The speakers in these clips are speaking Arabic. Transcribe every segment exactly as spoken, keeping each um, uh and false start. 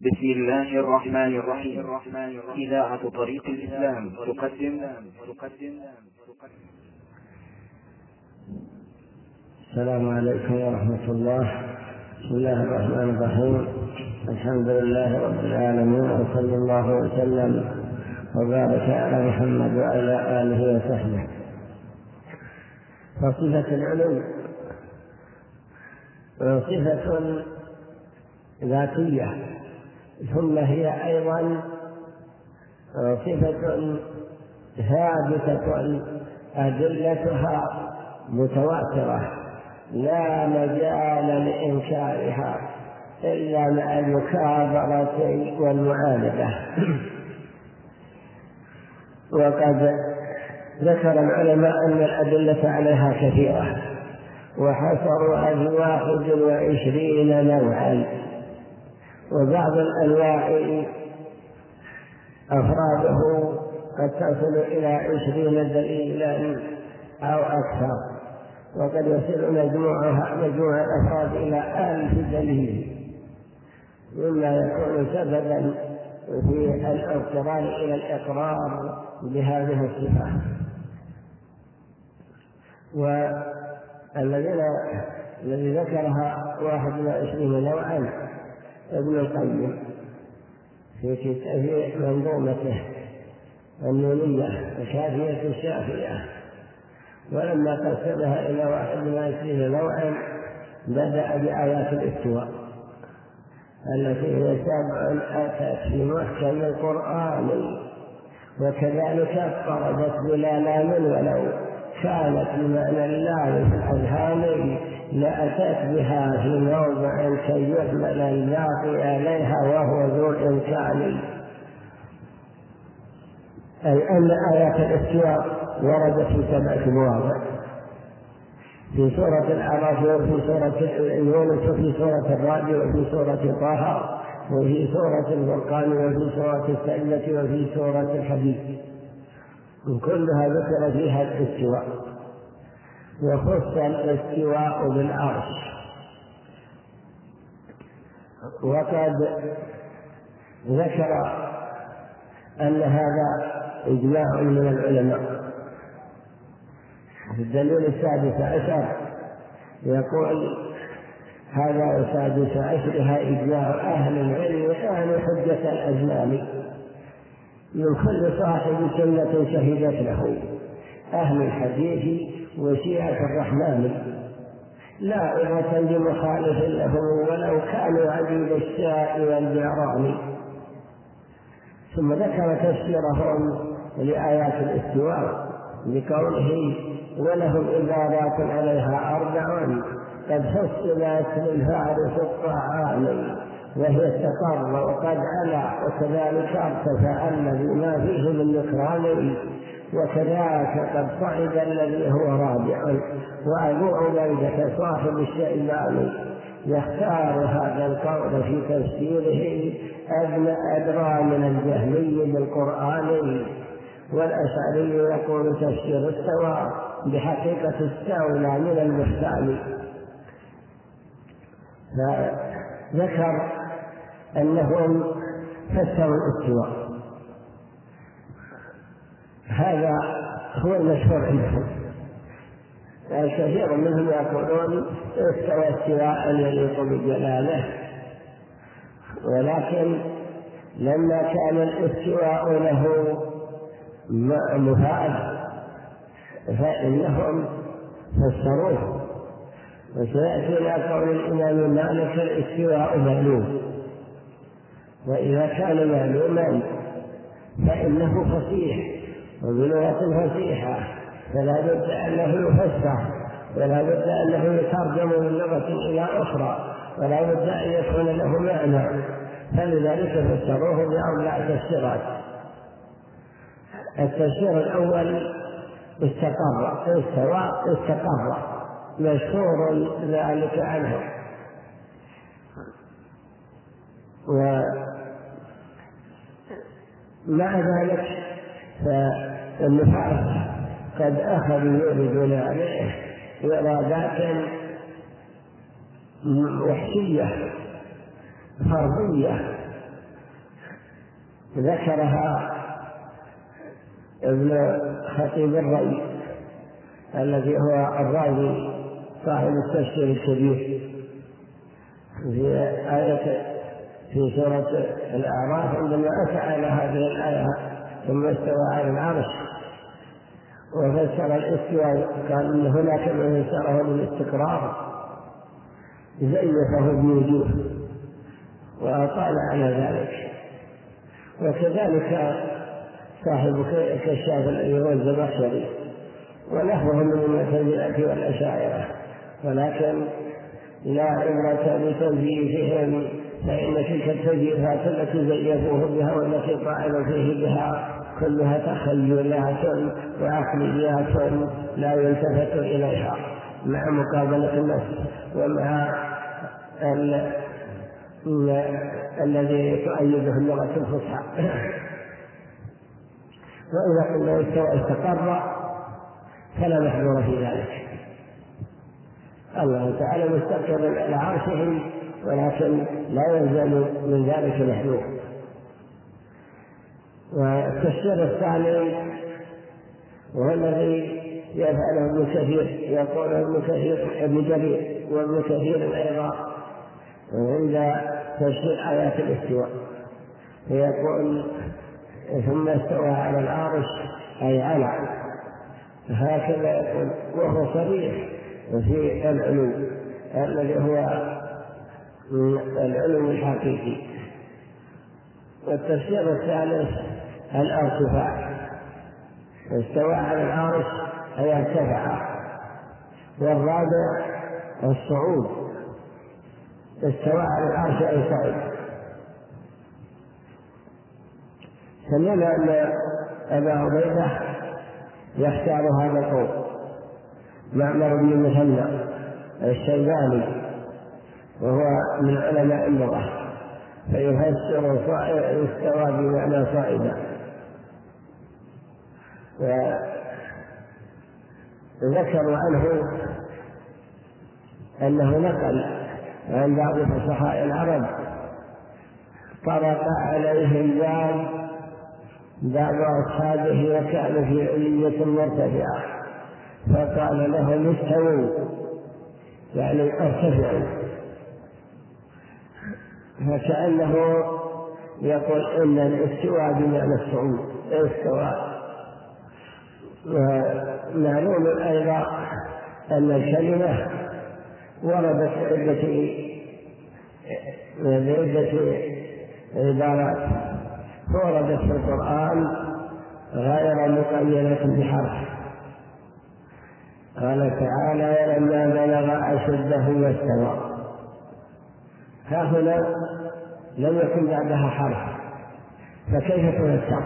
بسم الله الرحمن الرحيم. إذاعة طريق الإسلام تقدم السلام عليكم ورحمة الله. بسم الله الرحمن الرحيم. الحمد لله رب العالمين، وصلى الله وسلم وبارك على محمد وعلى آله وصحبه. فصفة العلو صفة ذاتية، ثم هي أيضا صفة ثابتة أدلتها متواترة لا مجال لإنكارها إلا مع المكابرة والمعاندة. وقد ذكر العلماء أن الأدلة عليها كثيرة، وحصروا في واحد وعشرين نوعا، وبعض الأنواع أفراده قد تصل إلى عشرين دليلا أو أكثر، وقد يصل مجموعها مجموع الأفراد إلى ألف دليل، مما يكون سببا في الاضطرار إلى الإقرار بهذه الصفات. والذين الذي ذكرها واحد وعشرين نوعا ابن القيم في كتابه منظومته النونية الشافية الشافية، ولما قسمها إلى واحد وعشرين نوعا بدأ بآيات الاستواء التي هي سبع أتت في محكم القرآن، وكذلك قردت بلا لام ولو كانت بمعنى الله في الأذهان لأتت بها في موضع كي يحمل الباقي عليها وهو ذو الإمكان. أي أن آيات الاستواء وردت في سبعة مواضع، في سورة الأعراف وفي سورة يونس وفي سورة الرعد وفي سورة طه وفي سورة الفرقان وفي سورة السجدة وفي سورة الحديد، كلها ذكر فيها الاستواء. وخص الاستواء بالعرش، وقد ذكر أن هذا إجماع من العلماء. في الدليل السادس عشر يقول هذا السادس عشرها إجماع أهل العلم وأهل حجة الأزمان من كل صاحب سنة شهدت له، أهل الحديث وشيعة الرحمن لا إغة بمخالف لهم ولو كانوا عديد الشاء والجعران. ثم ذكر تفسيرهم لآيات الاستواء بقوله ولهم إبادات عليها أربع قد فصلت للفارس الطعام وهي استقر وقد علا وكذلك ارتفع الذي ما فيه من نكران، وكذلك قد صعد الذي هو رابع. وأبو عبيدة صاحب الشيباني يختار هذا القول في تفسيره ابن أدرى من الجهمي بالقرآن، والأشعري يقول تفسير السواء بحقيقة استولى من المحتال. فذكر أنهم فسروا الاستواء، هذا هو المشهور عندهم. الكثير منهم يقولون استوى استواء يليق بجلاله، ولكن لما كان الاستواء له مفاد فإنهم فسروه. وسيأتي إلى قول الإمام مالك الاستواء معلوم، وإذا كان معلوما فإنه فصيح، وبلغة فصيحة فلا بد أنه يفسر، ولا بد أنه يترجم من لغة إلى أخرى، ولا بد أن يكون له معنى، فلذلك فسروه بأربع تفسيرات. التفسير الأول استقر، استوى استقر، مشهور ذلك عنه. ومع ذلك فالنفاق قد أخذوا يردون عليه إرادات وحشية فرضية ذكرها ابن خطيب الري الذي هو الرازي صاحب التفسير الكبير في آية في سورة الأعراف عندما أتى على هذه الآية ثم استوى على العرش وفسر الاستواء قال إن هناك من فسره بالاستقرار زيفه بوجوه وأطال على ذلك. وكذلك صاحب كشاف الذي هو الزمخشري ونحوهم من المعتزلة والأشاعرة، ولكن لا عبرة بتوجيههم، فإن تلك التوجيهات التي زيفوه بها والتي طعنوا فيه بها كلها تخيلات وعقليات لا يلتفت إليها، مع مقابلة النفس ومع الذي تؤيده اللغة الفصحى. وإذا قلنا استوى استقر فلا محذور في ذلك. الله تعالى مستقر على عرشه، ولكن لا يلزم من ذلك محذور. والتفسير الثاني وهو الذي يفعله ابن كثير، يقول ابن كثير ابن جرير وابن كثير أيضا عند تفسير آيات الاستواء، فيقول ثم استوى على العرش أي على، هكذا يقول، وهو صريح في العلو الذي هو العلو الحقيقي. والتفسير الثالث الارتفاع، استوى على العرش أي ارتفع. والرابع الصعود، استوى على العرش أي صعد. سمعنا أن أبا عبيدة يختار هذا القول، معمر بن مثنى الشيباني وهو من علماء اللغة، فيفسر استوى بمعنى صعد. وذكروا عنه أنه نقل عن بعض فصحاء العرب طرق عليهم باب بعض أصحابه وكانوا في علية مرتفعة، فقال لهم استووا يعني ارتفعوا، فكأنه يقول إن الاستواء بمعنى الصعود استوى. ومعلوم أيضا أن الكلمة وردت عدة بعدة عبارات، وردت في القرآن غير مقيدة بحرف. قال تعالى ولما بلغ أشده واستوى، هنا لم يكن بعدها حرف، فكيف تفسر؟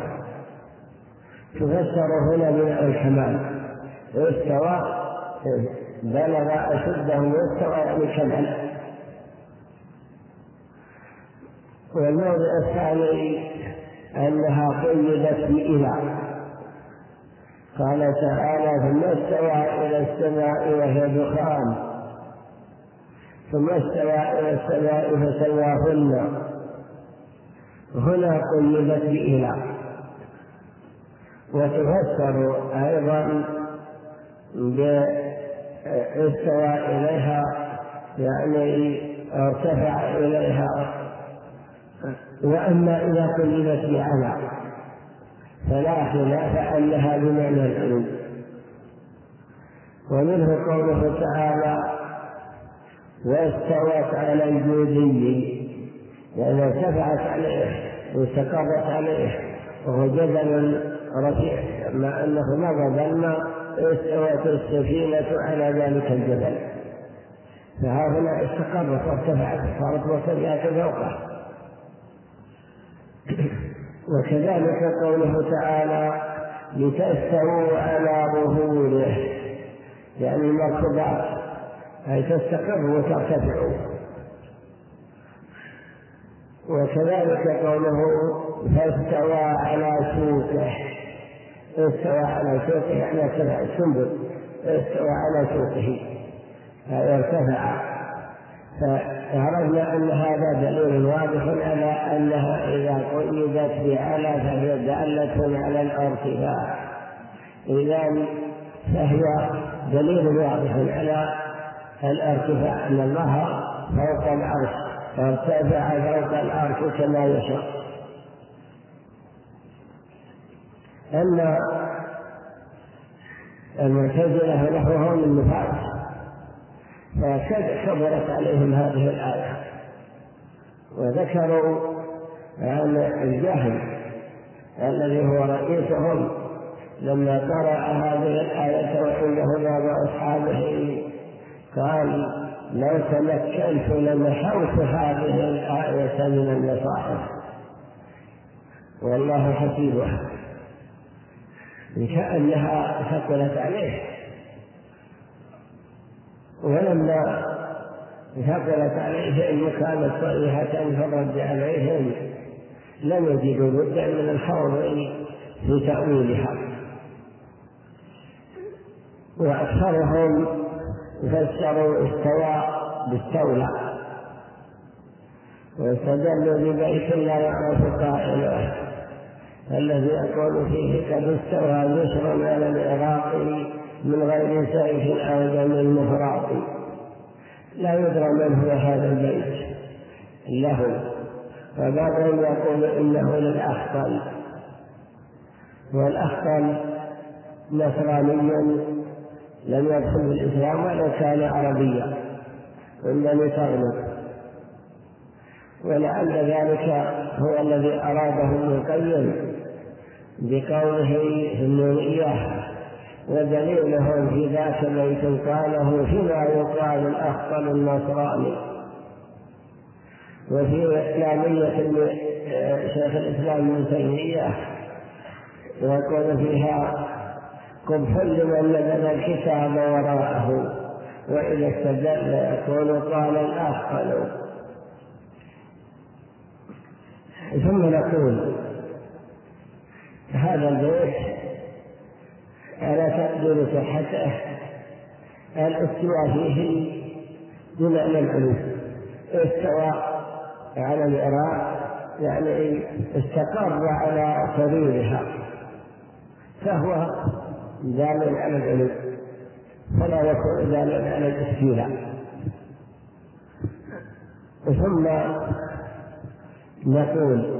تفسر هنا بمعنى الكمال، استوى بلغ أشده واستوى يعني كمل. والموضع الثاني أنها قيدت بإلى، قال تعالى ثم استوى إلى السماء وهي دخان ثم استوى إلى السماء فسواهن، هنا قيدت بإلى. وتفسر أيضا باستوى إليها يعني ارتفع إليها. وأما إذا قيدت بعلى فلا خلاف أنها بمعنى العلو. ومنه قوله تعالى واستوت على الجودي، يعني ارتفعت عليه واستقرت عليه، وهو جبل رفيع، مع أنه مضى ظلما استوت السفينة على ذلك الجبل، فهنا استقرت وارتفعت صارت مرتفعة فوقه. وكذلك قوله تعالى لتستووا على ظهوره، يعني المركبات أي تستقر وترتفع. وكذلك قوله فاستوى على سوقه، استوى على سوقه يعني ارتفع السنبل، استوى على سوقه أي ارتفع. عرفنا أن هذا دليل واضح على أنها إذا قيدت بعلى فهي دالة على الارتفاع، إذن فهي دليل واضح على الارتفاع، أن الله فوق العرش فارتفع فوق العرش كما يشاء. أما المعتزلة نحوهم النفاق فكبرت عليهم هذه الآية، وذكروا عن الجهل الذي هو رئيسهم لما قرأ هذه الآية وإنه بعض أصحابه قال لو تمكنت لمحوت هذه الآية من المصاحف والله حسيبها، كأنها ثقلت عليه. ولما ثقلت عليه إن كانت صريحة فرد عليهم لم يجدوا بدا من الخوض في تأويلها، وأكثرهم فسروا استواء باستولى واستدلوا ببيت لا يعرف قائله الذي يقول فيه قد استوى مصر على العراق من غير سيف أو دم المفراط، لا يدرى من هو هذا البيت له، وبعضهم يقول إنه للأخطل، والأخطل نصراني لم يدخل الإسلام ولو كان عربيا إنني تغلب، ولعل ذلك هو الذي أراده ابن القيم بقوله في النونية ودليلهم في ذاك البيت قاله فيما يقال الأخطل النصراني. وفي إسلامية شيخ الإسلام ابن تيمية يقول فيها قبح لمن نزل الكتاب وراءه، وإذا استدل يقول قال الأخطل. ثم نقول هذا البيت على تقدير صحته الاستواء فيه بمعنى العلو، استوى على العراق يعني استقر على سريرها، فهو دال على العلو فلا يكون دالا على الاستيلاء. ثم نقول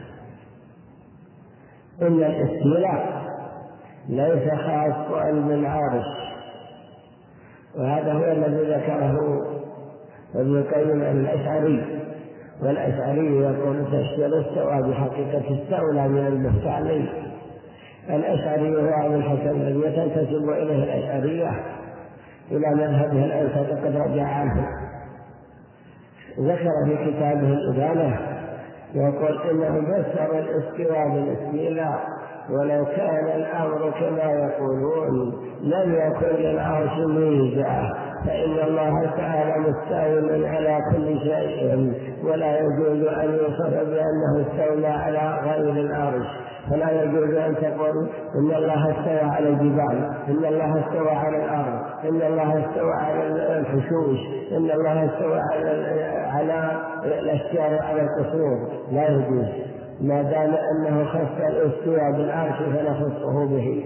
إن الاستيلاء ليس خاصا بالعرش، وهذا هو الذي ذكره ابن القيم الأشعري، والأشعري يقول تشتري استوى بحقيقة استولى من المفتعلين. الأشعري هو أبو الحسن الذي تنتسب إليه الأشعرية إلى مذهبه الأوسط قد رجع عنه. ذكر في كتابه الإبانة يقول إنه فسر الاستواء بالاستيلاء، ولو كان الأمر كما يقولون لم يكن للعرش ميزة، فإن الله تعالى مستول على كل شيء، ولا يجوز أن يوصف بأنه استولى على غير العرش. فلا يجوز أن تقول إن الله استوى على الجبال، إن الله استوى على الأرض، إن الله استوى على الحشوش، إن الله استوى على على الأشجار على القصور، لا يجوز، ما دام أنه خص الاستواء بالعرش فنخصه به.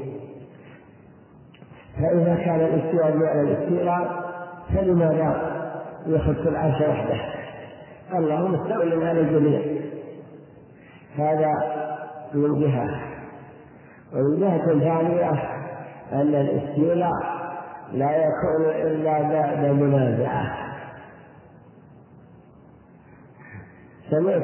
فإذا كان الاستواء على الاستيلاء فلماذا يخص العرش وحده؟ الله مستول على الجميع. هذا من جهة. ومن جهة ثانية أن الاستيلاء لا يكون إلا بعد منازعة. سمعت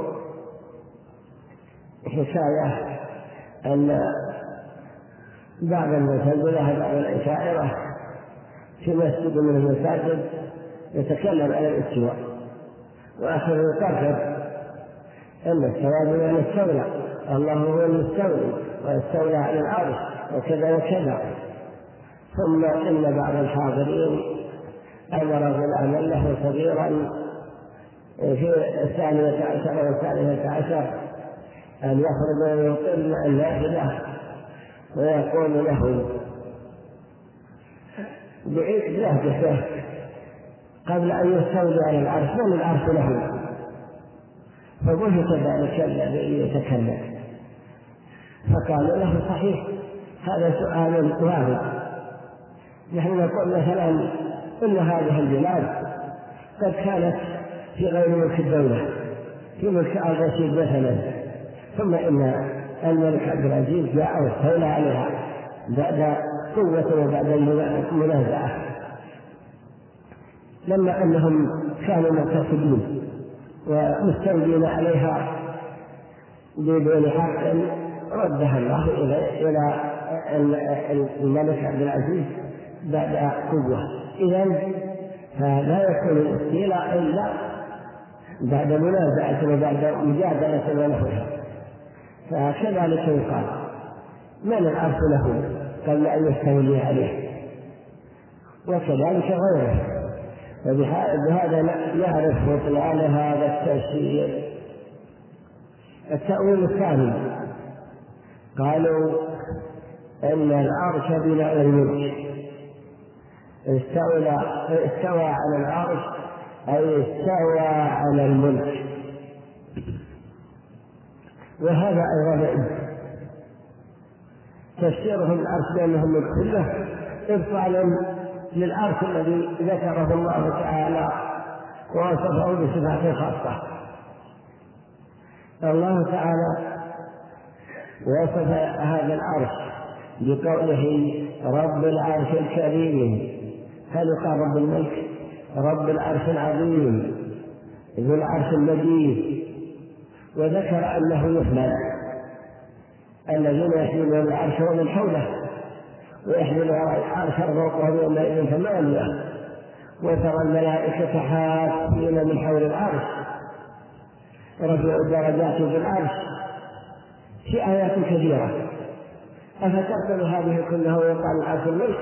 حكاية أن بعض المعتزلة بعض الأشاعرة في مسجد من المساجد يتكلم عن الاستواء، وآخر يقرر أن الثواب بمعنى استولى، الله هو المستولي واستولى على العرش وكذا وكذا. ثم إن بعض الحاضرين أمر بالعمل له صغيرا في الثانية عشر والثالثة عشر أن يخرج ويقيم النافلة ويقول له بعيد لهجته قبل أن يستولي على العرش من العرش له؟ فبهت ذلك الذي يتكلم فقالوا له صحيح هذا سؤال وارد. نحن نقول مثلا إن هذه البلاد قد كانت في غير ملك الدولة، في ملك الرشيد مثلا، ثم إن الملك عبد العزيز جاء واستولى عليها بعد قوة وبعد المنازعة، لما أنهم كانوا مغتصبين ومستولين عليها بدون حق ردها الله إلى الملك عبد العزيز بعد قوة. إذن فلا يكون الاستيلاء إلا بعد منازعة وبعد مجادلة ونحوها. فكذلك يقال من العرش له قبل أن يستولي عليه، وكذلك غيره. وبهذا يعرف بطلان هذا التفسير. التأويل الثاني قالوا إن العرش بمعنى الملك، استولى استوى على العرش أي استوى على الملك، وهذا أيضا تفسيرهم العرش بأنه الملك كله إبطالا للعرش الذي ذكره الله تعالى ووصفه بصفات خاصة. الله تعالى وصف هذا العرش بقوله رب العرش الكريم، هل يقال رب الملك؟ رب العرش العظيم ذو العرش المجيد. وذكر أنه يحمل الذين يحملون العرش ومن حوله، ويحمل العرش فوقه يومئذ ثمانية، وترى الملائكة حافين من حول العرش رفعوا الدرجات بالعرش في آيات كثيرة. أفترتب هذه كلها ويقال العرش الملك؟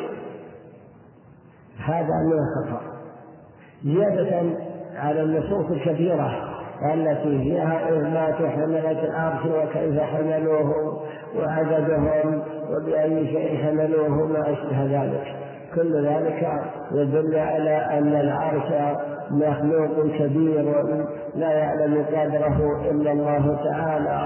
هذا من الخطأ، زيادة على النصوص الكثيرة التي فيها إثبات حملة العرش وكيف حملوه وعددهم وبأي شيء حملوه ما أشبه ذلك. كل ذلك يدل على أن العرش مخلوق كبير لا يعلم قدره إلا الله تعالى.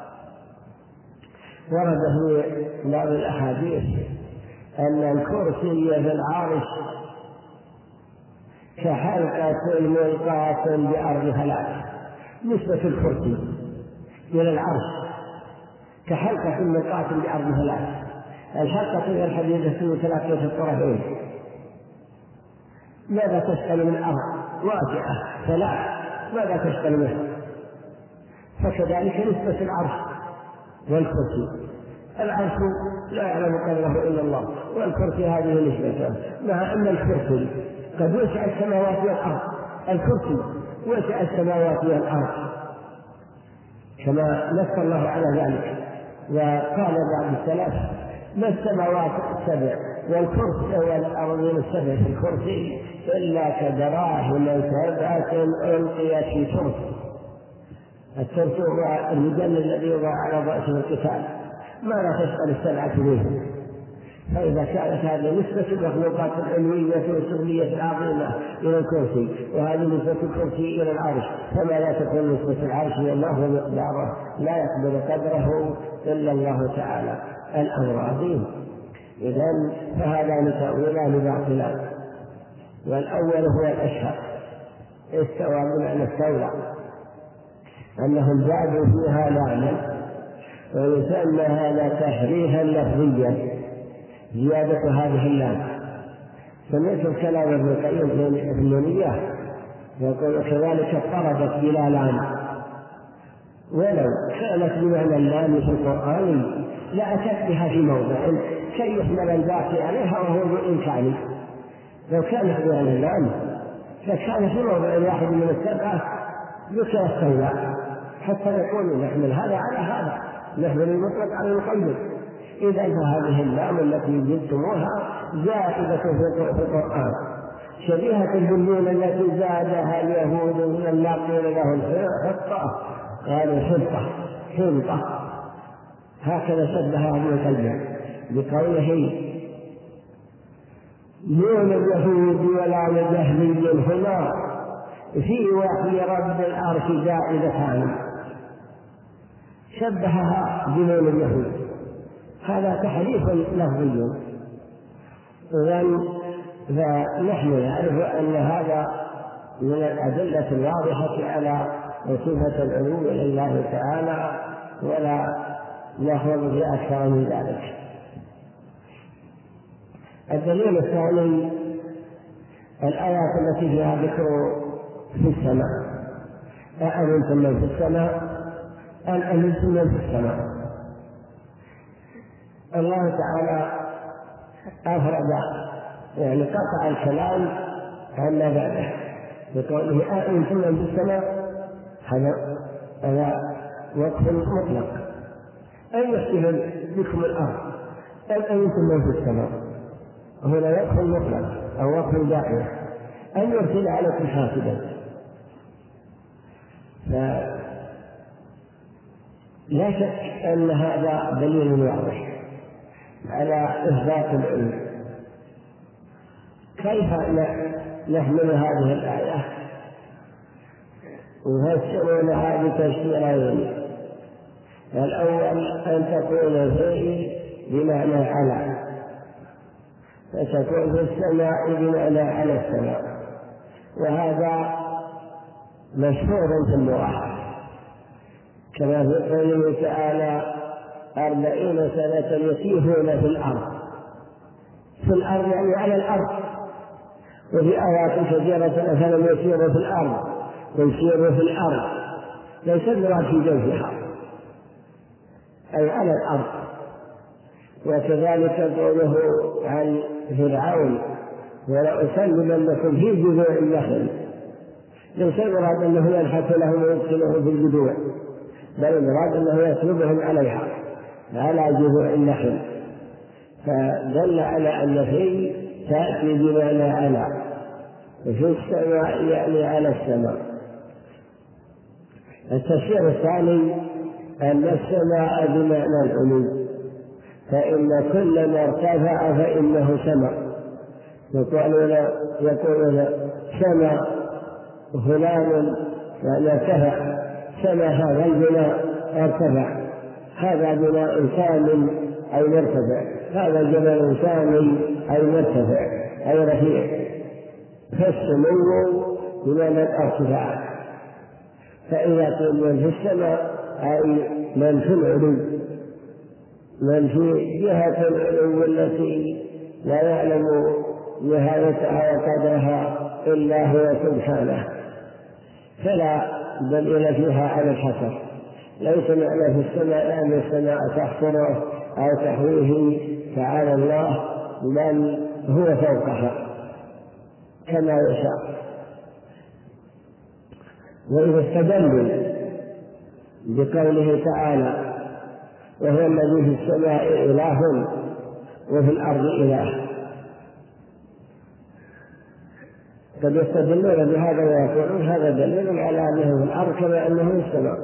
ورد في بعض الأحاديث أن الكرسي في العرش كحلقة ملقاة بأرض ثلاث، نسبة الكرسي إلى العرش كحلقة ملقاة بأرض ثلاث. الحلقة هي الحديدة ثلاثة الطرفين، ماذا تشغل من أرض واسعة ثلاث، ماذا تشغل منها؟ فكذلك نسبة العرش والكرسي. العرش لا يعلم قدره إلا الله، والكرسي هذه نسبته، مع أن الكرسي قد وسع السماوات والأرض. الكرسي وسع السماوات والأرض كما نص الله على ذلك. وقال بعض السلف ما السماوات السبع والكرسي والأرضين السبع في الكرسي إلا كدراهم سبعة ألقيت في ترس. الترس هو المجل الذي يوضع على رأس القتال، ما لا تشغل السبعة منه. فإذا كانت هذه نسبة المخلوقات العلوية والسفلية العظيمة إلى الكرسي، وهذه نسبة الكرسي إلى العرش، فما لا تكون نسبة العرش وما هو مقداره، لا يقبل قدره إلا الله تعالى. الأمر عظيم. إذن فهذان تأويلان باطلان، والأول هو الأشهر، استوى بمعنى استولى، أنهم زادوا فيها لعنا، ويسمى هذا تحريفا لفظيا، زيادة هذه اللام. سمعت كلام ابن القيم في النونية يقول كذلك اضطردت بلا لام، ولو كانت بمعنى اللام في القرآن لأتت بها في موضع كي يحمل الباقي عليها وهو بإمكانه. لو كانت بمعنى اللام فكان في موضع واحد من السبعة ذكر استولى، حتى يقول نحمل هذا على هذا، نحمل المطلق على المقيد. إذا فهذه اللام التي جدتموها زائدة في القرآن، شبيهة بالنون التي زادها اليهود من الله قيل له الحطة قالوا حنطة حنطة. هكذا شبهها ابن القيم بقوله نون اليهود ولا الجهمي هما في وحي رب العرش زائدتان، شبهها بنون اليهود، هذا تحريف لفظي. إذن فنحن نعرف أن هذا من الأدلة الواضحة على صفة العلو لله تعالى، ولا نخوض بأكثر من ذلك. الدليل الثاني الآيات التي فيها ذكر في السماء، أأمنتم من في السماء أم أمنتم من في السماء. الله تعالى أفرد يعني قطع الكلام عما بعده بقوله أأمنتم من في السماء، هذا هذا وقف مطلق، أن يحسن بكم الأرض أم أمنتم من في السماء، هنا وقف مطلق أو وقف دائم، أن يرسل عليكم حاسبا. فلا شك أن هذا دليل واضح على إثبات العلم. كيف نحمل هذه الآية ويفسرونها بتفسيرين؟ الأول أن تكون فيه بمعنى على، فتكون في السماء بمعنى على السماء، وهذا مشهور في اللغة، كما في قوله تعالى أربعين سنة يسيرون في الأرض، في الأرض يعني على الأرض. وفي آيات كثيرة أفلم يسيروا في الأرض ويسيروا في الأرض، ليس المراد في جوفها أي على الأرض. وكذلك قوله عن فرعون ولأسلمنكم في جذوع النخل، ليس المراد أنه ينحت لهم ويدخلهم في الجذوع، بل المراد أنه يسلبهم عليها على جذوع النخل، فدل على أن فيه تأتي بمعنى على، وفي السماء يعني على السماء. التفسير الثاني أن السماء بمعنى العلو، فإن كل ما ارتفع فإنه سماء. يقولون يقولون سماء فلان يعني ارتفع، سماء هذا البناء ارتفع، هذا بناء كامل أي مرتفع، هذا جبل كامل أي مرتفع أي رفيع. فالسمو بمعنى الارتفاع، فإذا قيل من في السماء أي من في العلو، من في جهة العلو التي لا يعلم نهايتها وقدرها إلا هو سبحانه، فلا دليل فيها على الحصر. ليس معنى في السماء أن السماء تحصره أو تحويه تعالى الله، بل هو فوقها كما يشاء. وإذا استدلوا بقوله تعالى وهو الذي في السماء إله وفي الأرض إله، قد يستدلون بهذا ويقولون هذا دليل على أنه في الأرض كما أنه في السماء.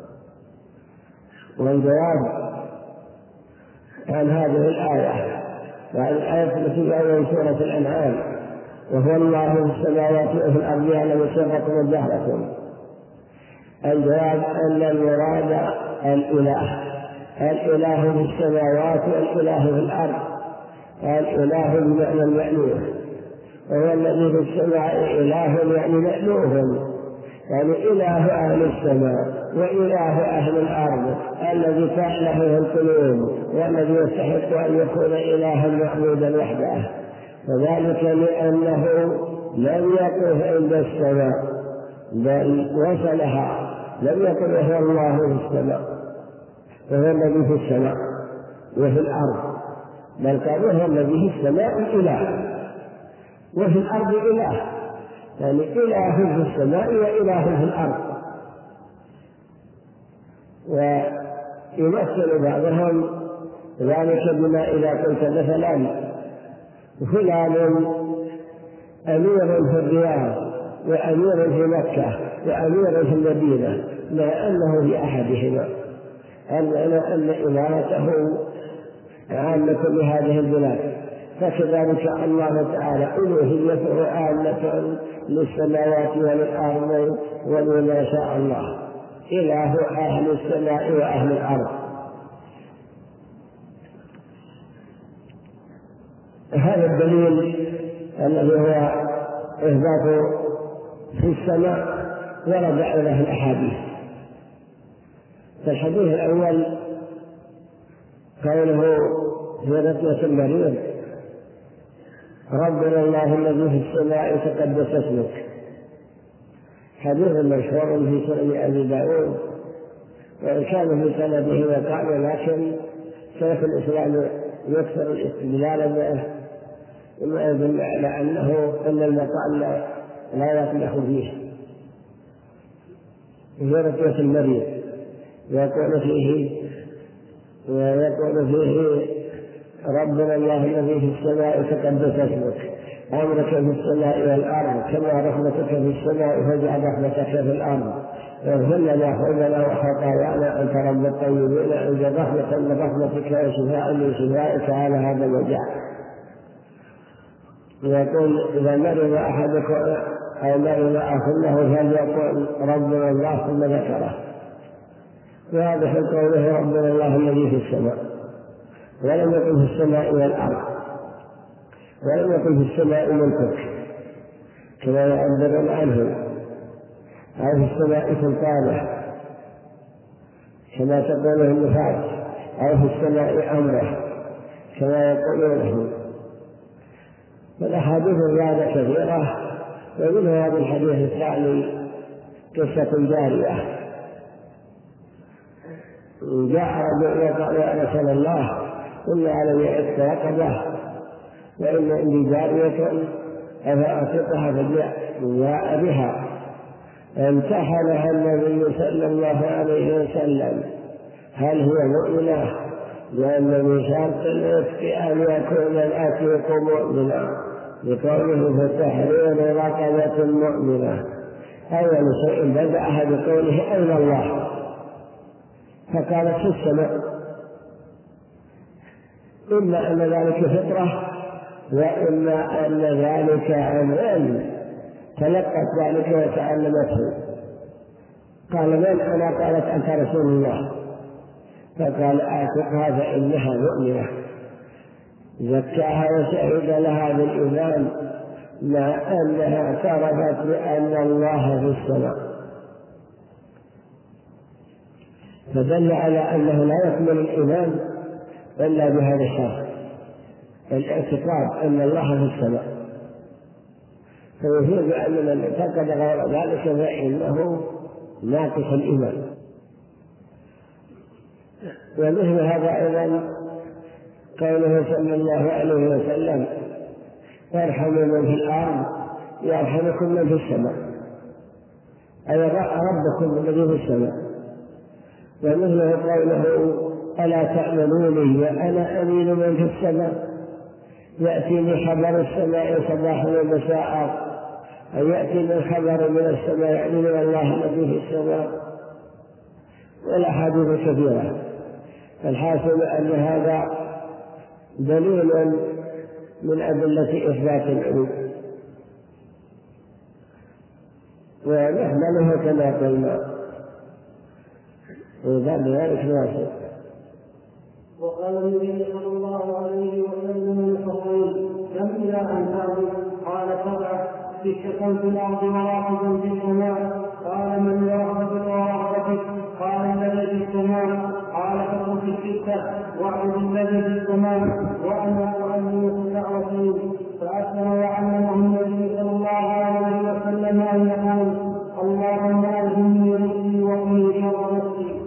والجواب عن هذه الآية وعن الآية التي في سورة الأنعام وهو الله في السماوات وفي الأرض يعلم سركم وجهركم، الجواب أن المراد الإله، الإله في السماوات والإله في الأرض، الإله بمعنى المألوف، وهو الذي في السماء إله يعني مألوف، يعني إله أهل السماء وإله أهل الأرض الذي تأله القلوب والذي يستحق أن يكون إلها معبودا وحده، وذلك لأنه لم يقف عند السماء بل وصلها، لم يقل وهو الله في السماء وهو الذي في السماء وفي الأرض، بل قال وهو الذي في السماء إله وفي الأرض إله، يعني إله في السماء وإله في الأرض. ويمثل بعضهم ذلك بما إذا قلت مثلا فلان أمير في الرياض وأمير في مكة وأمير في المدينة، مع أنه في أحدهما، المعنى أن إمارته عامة لهذه البلاد، فكذلك الله تعالى ألوهيته عامة للسماوات وللأرض ولما شاء الله، إله أهل السماء وأهل الأرض. هذا الدليل الذي هو إثبات في السماء ورد له الأحاديث. فالحديث الأول قوله في رتبة المريض ربنا الله الذي في السماء تقدس اسمك، حديث مشهور في سنن أبي داود، وإن كان في سنده وقال، لكن شيخ الإسلام يكثر الاستدلال به وما يدل على أنه أن المقال لا يصلح فيه. في رتبة المريض يقول فيه ويقول فيه ربنا الله الذي في السماء تقدس اسمك، أمرك في السماء والأرض كما رحمتك في السماء فاجعل رحمتك في الأرض، اغفر لنا حولنا وخطايانا أنت رب الطيبين، أنزل رحمة من رحمتك وشفاء من شفائك على هذا الوجع. يقول إذا مرض أحدكم أو مرض أخ له فليقول ربنا الله ثم ذكره، وهذا في قوله ربنا الله الذي في السماء، ولم يكن في السماء والأرض، ولم يكن في السماء ملكك كما يعبر عنه، أو في السماء سلطانه كما تقوله النفاس، أو في السماء أمره كما يقولونه. والأحاديث زيادة كثيرة، ومن هذا الحديث الثاني قصة جارية جاء رجل وقال يا رسول الله إن علي عتق رقبة وإن عندي جارية أفأعتقها فجاء بها، امتحنها النبي صلى الله عليه وسلم هل هي مؤمنة، لأن من شرط العتق أن يكون العتيق مؤمنا، بقوله فتحرير رقبة مؤمنة. أول شيء بدأها بقوله أين الله، فقالت في السماء، إما أن ذلك فطرة وإما أن ذلك أمر تلقت ذلك وتعلمته. قال من أنا؟ قالت أنت رسول الله. فقال أعتقها فإنها مؤمنة، زكاها وشهد لها بالإيمان مع أنها اعترفت بأن الله في السماء، فدل على أنه لا يكمل الإيمان إلا بهذا الشرط، الاعتقاد أن الله في السماء. فيفيد أن من اعتقد غير ذلك فإنه ناقص الإيمان. ومثل هذا أيضا قوله صلى الله عليه وسلم ارحموا من في الأرض يرحمكم من في السماء، أي ربكم الذي في السماء. ومثله قوله ألا تأمنوني وأنا أمين من في السماء، يأتيني خبر السماء صباحا ومساء، أو يأتيني الخبر من السماء يعني من الله الذي في السماء. والأحاديث كثيرة. فالحاصل أن هذا دليل من أدلة إثبات العلو، ونحمله كما قلنا وبعد ذلك ناصر. وقال النبي صلى الله عليه وسلم للحصين كم إلى أن تعبد؟ قال سبعة، ستة في الأرض وواحد في السماء. قال من يرغب ورغبتك؟ قال الذي في السماء. قال فقل في الستة واعبد الذي في السماء وأنا أعلمك دعوتين. فأسلم وعلمه النبي صلى الله عليه وسلم أن يقول اللهم ألهمني رشدي وقني شر نفسي.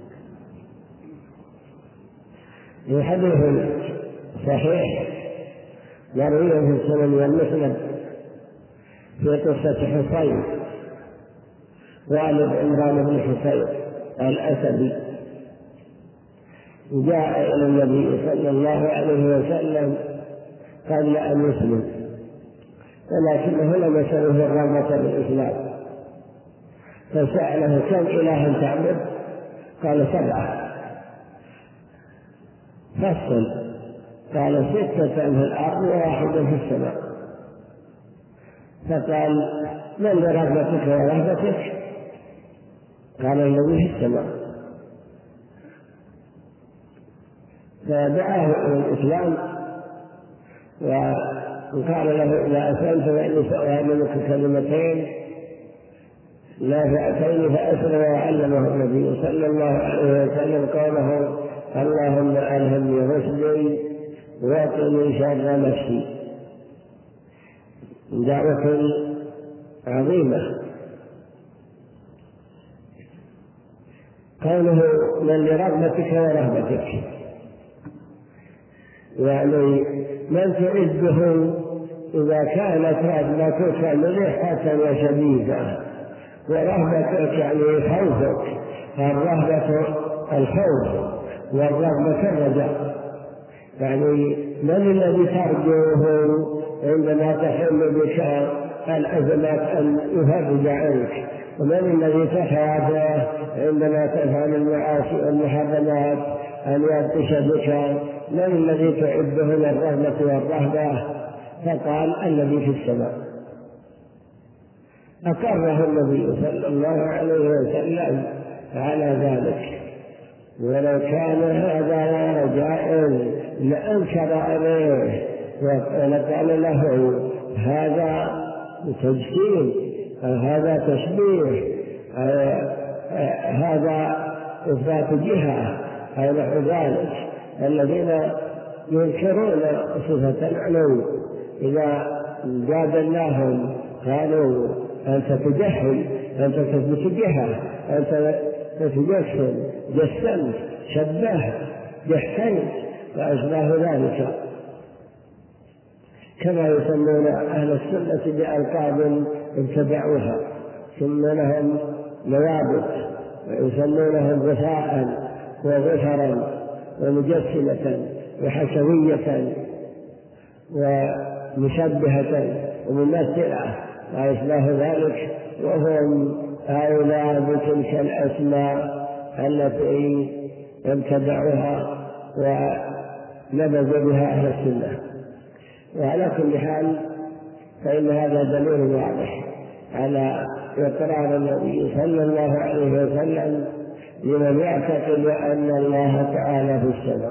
في حديث صحيح مروي في السنن والمسند في قصة حصين والد عمران بن حصين الأسدي، جاء إلى النبي صلى الله عليه وسلم قبل أن يسلم، ولكنه لم يسأله الرغبة بالإسلام، فسأله كم إله تعبد؟ قال سبعة. فصل قال ستة في الأرض وواحد في السماء. فقال من لرغبتك ورهبتك؟ قال الذي في السماء. فدعاه إلى الإسلام وقال له إذا أسلمت فإني سأعلمك كلمتين نافعتين فأسلم وعلمه النبي صلى الله عليه وسلم قوله اللهم ألهمني رشدي وقني شر نفسي. دعوة عظيمة. قوله من لرغبتك ورهبتك يعني من تعده إذا كانت رغبتك ملحة وشديدة ورهبتك يعني خوفك. الرهبة الخوف والرغبة الرجاء. يعني من الذي ترجوه عندما تحل بك الأزمات أن يفرج عنك؟ ومن الذي تخافه عندما تفعل المعاصي والمحرمات أن يبطش بك؟ من الذي تعده للرغبة والرهبة؟ فقال الذي في السماء. أقره النبي صلى الله عليه وسلم على ذلك، ولو كان هذا جائز لأنكر عليه ولقال له هذا تجسيم، هذا تشبيه، هذا إثبات جهة أو نحو ذلك. الذين ينكرون صفة العلو إذا جادلناهم قالوا أنت تجهل، أنت تثبت جهة، أنت تتجسم، جسمت، شبهت، جحفلت وأشباه ذلك، كما يسمون أهل السنة بألقاب ابتدعوها، يسمونهم نوابت ويسمونهم غثاء وغفرا ومجسمة وحشوية ومشبهة وممثلة وأشباه ذلك، وهم أولى بتلك الأسماء التي ابتدعوها ونبذ بها أهل السنة. وعلى كل حال فإن هذا دليل واضح على إقرار النبي صلى الله عليه وسلم لمن يعتقد أن الله تعالى في السماء.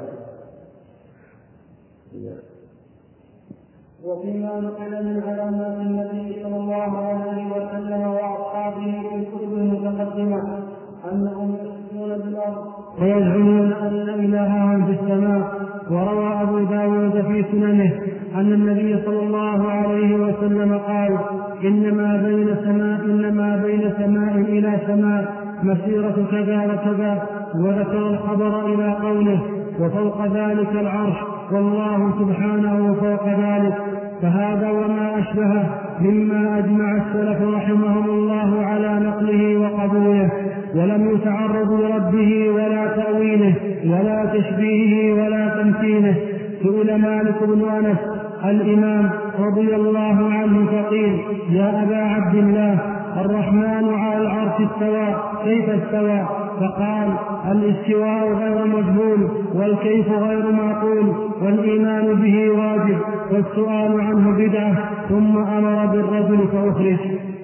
وفيما نقل من علامات النبي صلى الله عليه وسلم واصحابه في الكتب المتقدمه انهم يسجدون بالارض ويزعمون ان الههم في السماء. وروى ابو داود في سننه ان النبي صلى الله عليه وسلم قال انما بين سماء انما بين سماء الى سماء مسيره كذا وكذا، وذكر الخبر الى قوله وفوق ذلك العرش والله سبحانه فوق ذلك. فهذا وما أشبهه مما أجمع السلف رحمهم الله على نقله وقبوله، ولم يتعرضوا لربه ولا تأويله ولا تشبيهه ولا تمثيله. سئل مالك بن أنس الإمام رضي الله عنه فقيل يا أبا عبد الله الرحمن على العرش استوى كيف استوى؟ فقال الاستواء غير مجهول والكيف غير معقول والإيمان به واجب والسؤال عنه بدعة، ثم أمر بالرجل فأخرج.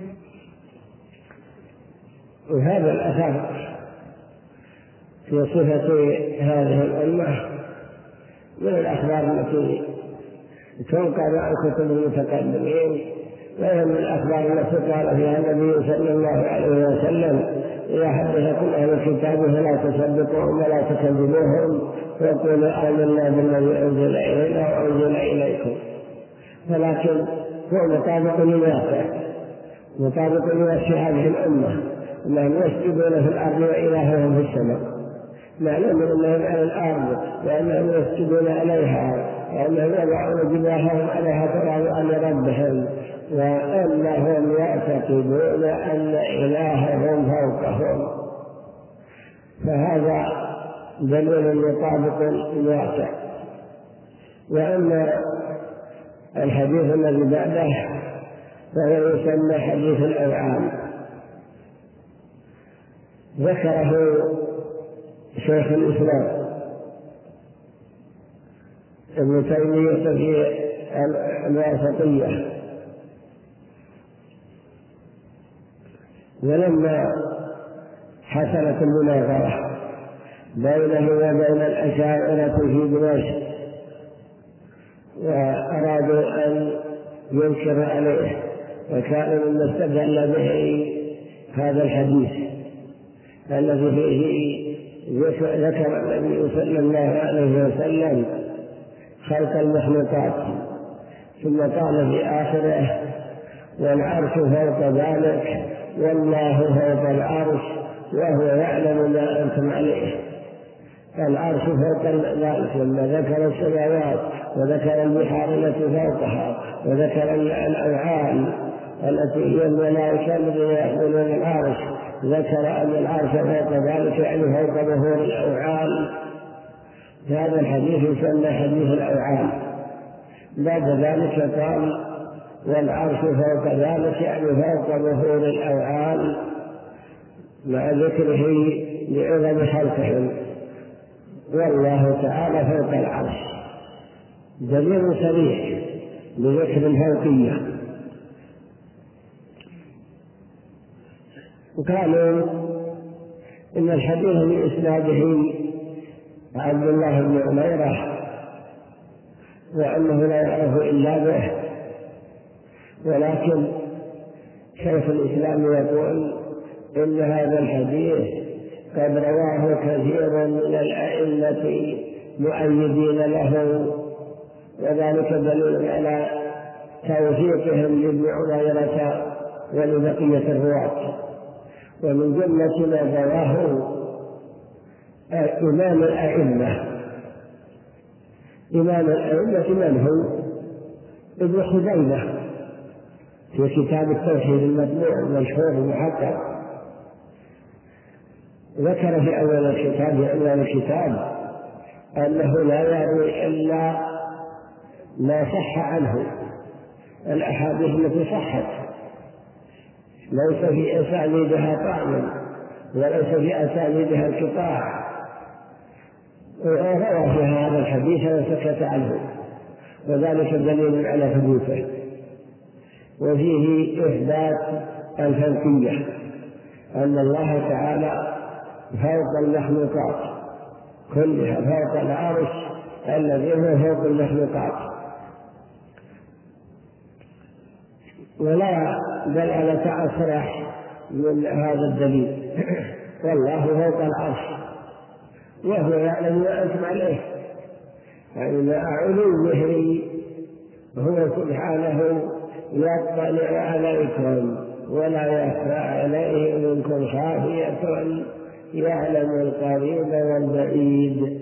وهذا الأثر في صفة هذه الأمة من الأخبار التي تنقل عن كتب المتقدمين، وهي من الأخبار التي قال فيها النبي صلى الله عليه وسلم إذا حدثكم أهل الكتاب فلا تصدقوهم ولا تكذبوهم وقولوا آمنا بالذي أنزل إلينا وأنزل إليكم. ولكن هو مطابق للواقع، مطابق لوصف هذه الأمة، أنهم يسجدون في الأرض وإلههم في السماء. معلوم أنهم على الأرض وأنهم يسجدون عليها وأنهم يضعون جباههم عليها تراضيا لربهم، وأنهم يعتقدون أن إلههم فوقهم. فهذا دليل مطابق للواقع. وأما الحديث الذي بعده فهو يسمى حديث الأوعام. ذكره شيخ الإسلام ابن تيمية في الواسطية. ولما حصلت المناظرة بينه وبين الأشاعرة في دمشق وأرادوا أن ينكر عليه، وكان مما استدل به هذا الحديث الذي فيه ذكر النبي صلى الله عليه وسلم خلق المخلوقات، ثم قال في آخره: والعرش فوق ذلك والله فوق العرش وهو يعلم ما أنتم عليه. العرش فوق ذلك، لما ذكر السماوات وذكر البحار التي فوقها وذكر الأوعال التي هي الملائكة الذين يحملون العرش، ذكر أن العرش فوق ذلك يعني فوق ظهور الأوعال. هذا الحديث يسمى حديث الأوعال. بعد ذلك قال: والعرش فوق ذلك يعني فوق ظهور الأوعال، مع ذكره لعظم خلقهم. والله تعالى فوق العرش، دليل صريح بذكر الفوقية. وقالوا إن الحديث بإسناده عبد الله بن عميرة، وأنه لا يعرف إلا به، ولكن شيخ الإسلام يقول إن هذا الحديث قد رواه كثير من الأئمة مؤيدين له، وذلك دليل على توثيقهم لابن عميرة ولبقية الرواة. ومن جملة ما رواه إمام الأئمة إمام الأئمة من هو؟ ابن خزيمة في كتاب التوحيد المطبوع المشهور المحقق، ذكر في أول الكتاب أول الكتاب أنه لا يروي إلا ما صح عنه، الأحاديث التي صحت ليس في أسانيدها طعن وليس في أسانيدها انقطاع، وروى في هذا الحديث وسكت عنه، وذلك دليل على ثبوته. وفيه إثبات الفوقية، أن الله تعالى فوق المخلوقات كلها، فوق العرش الذي هو فوق المخلوقات، ولا بل على تعصرح من هذا الدليل. والله فوق العرش وهو يعلم ما أنتم عليه، يعني مع علوه هو سبحانه يطلع عليكم ولا يخفى عليه منكم خافية، يعلم القريب والبعيد.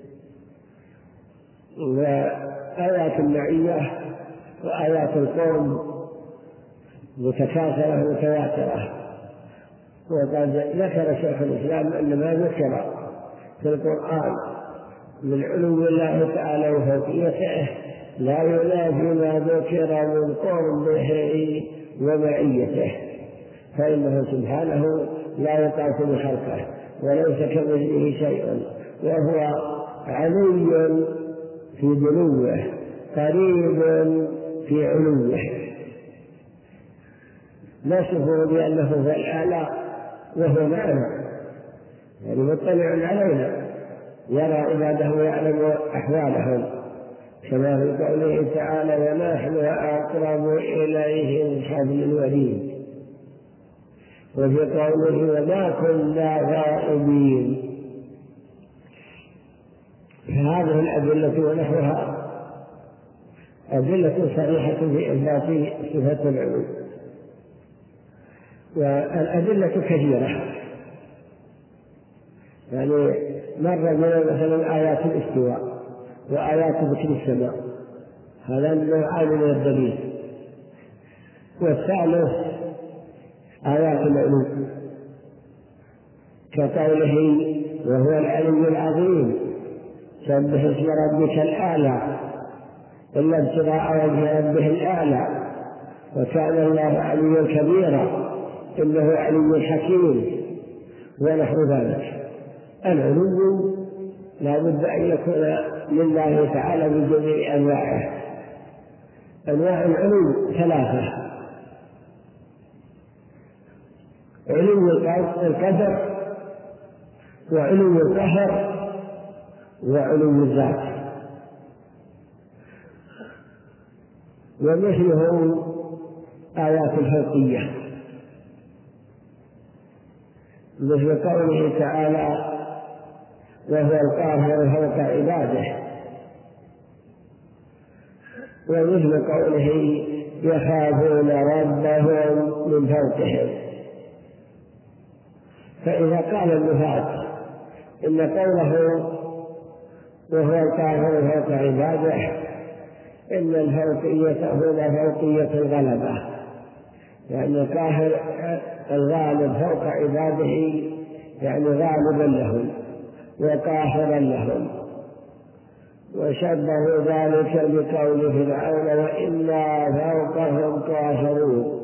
وآيات المعية وآيات القرب متكاثرة متواترة، وقد ذكر شيخ الإسلام أن ما ذكر في القرآن من علو الله تعالى وفوقيته لا ينافي ما ذكر من قربه ومعيته، فإنه سبحانه لا يقاس بخلقه وليس كمثله شيء، وهو علي في دنوه قريب في علوه، نصفه بأنه هو الأعلى وهو معنا، يعني مطلع علينا، يرى عباده ويعلم أحوالهم، كما في قوله تعالى: ونحن أقرب إليه من حبل الوريد، وفي قوله: وما كنا غائبين. فهذه الأدلة ونحوها أدلة صريحة في إثبات صفة العلو، والأدلة كثيرة، يعني مر بنا مثلا آيات الاستواء وآيات ذكر السماء، هذا نوعان من الدليل. والثالث آيات العلو كقوله: وهو العلي العظيم سبح اسم ربك الأعلى إلا ابتغاء وجه ربه الأعلى وكان الله عليا كبيرا إنه علي حكيم ونحو ذلك. العلو لا بد أن يكون لله تعالى بجميع أنواعه. أنواع العلو ثلاثة: علو القدر، وعلو القهر، وعلو الذات. ومثله آيات الفوقية، مثل قوله تعالى: وهو القاهر فوق عباده، ومثل قوله: يخافون ربهم من فوقهم. فإذا قال النفاة إن قوله وهو القاهر فوق عباده إن الفوقية هنا فوقية الغلبة، يعني القاهر الغالب فوق عباده، يعني غالبا لهم وقاهرا لهم. وشبه ذلك بقول فرعون: وإنا فوقهم قاهرون.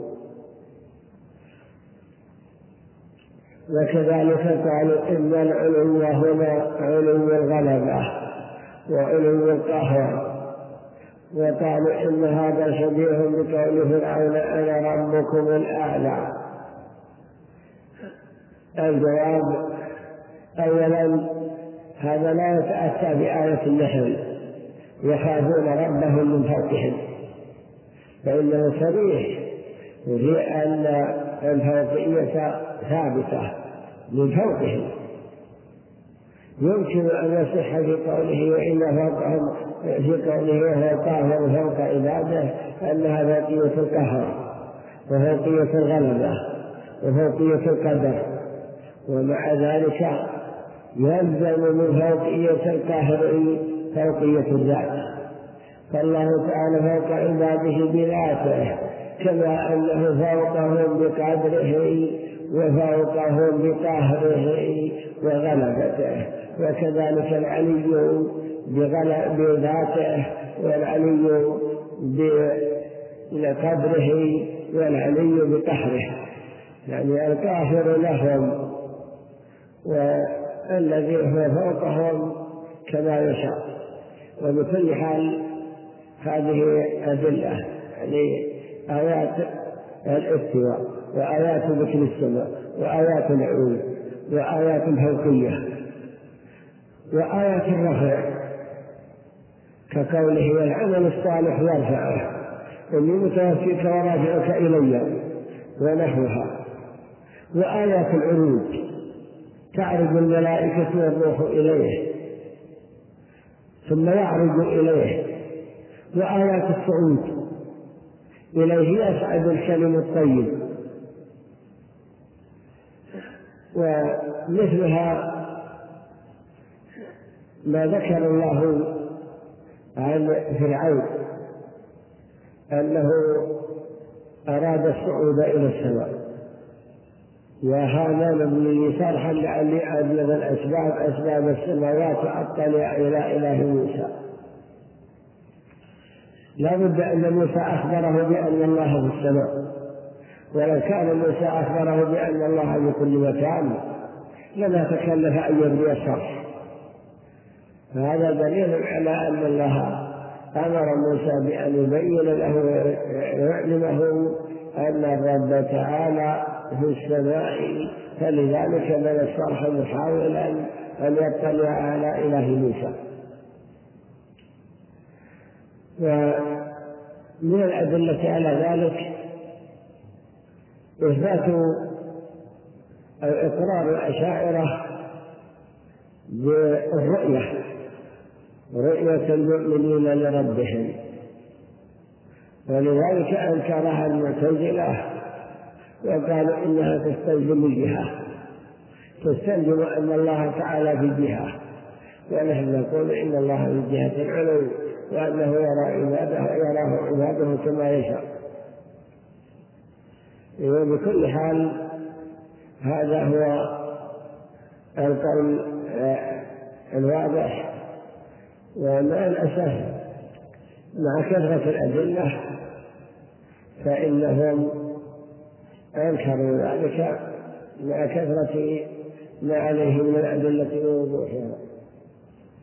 وكذلك قالوا إن العلو هنا علو الغلبة وعلو القهر، وقالوا إن هذا شبيه بقول فرعون: أنا ربكم الأعلى. الجواب: أولا هذا لا يتأتى بآية النحل يخافون ربهم من فوقهم، فإنه صريح في أن الفوقية ثابتة من فوقهم. يمكن أن يصح في قوله وإن فوقهم، في قوله وهو القاهر فوق عباده، أنها فوقية القهر وفوقية الغلبة وفوقية القدر. ومع ذلك يلزم من فوقية القهر فوقية الذات، فالله تعالى فوق عباده بذاته، كما أنه فوقهم بقدره وفوقهم بقهره وغلبته. وكذلك العلي بذاته والعلي بقدره والعلي بقهره، يعني القاهر لهم والذي هو فوقهم كما يشاء. وبكل حال هذه أدلة، يعني آيات الاستواء وآيات ذكر السماء وآيات العلو وآيات الفوقية وآيات الرفع، كقوله: والعمل الصالح يرفعه، إني متوفيك ورافعك إلي، ونحوها. وآيات العروج، تعرج الملائكة والروح إليه ثم يعرج إليه. وآيات الصعود، إليه يصعد الكلم الطيب. ومثلها ما ذكر الله عن فرعون أنه أراد الصعود إلى السماء: يا هامان ابن لي صرحا لعلي أبلغ الأسباب أسباب السماوات وأطلع إلى إله موسى. لا بد أن موسى أخبره بأن الله في السماء، ولو كان موسى أخبره بأن الله في كل مكان لما تكلف أن يبني الصرح. فهذا دليل على أن الله أمر موسى بأن يبين له ويعلمه أن الرب تعالى في السماء، فلذلك بنى الصرح محاولا أن يطلع على إله موسى. ومن الأدلة على ذلك إثبات أو إقرار الأشاعرة بالرؤية، رؤية المؤمنين لربهم، ولذلك أنكرها المعتزلة وقالوا إنها تستلزم الجهة، تستلزم أن الله تعالى في جهة، ونحن نقول إن الله في جهة العلو، وأنه يرى عباده يراه عباده كما يشاء. وبكل حال هذا هو القول الواضح. ومع الأسف مع كثرة الأدلة فإنهم أنكروا ذلك مع كثرة ما عليه من الأدلة ووضوحها.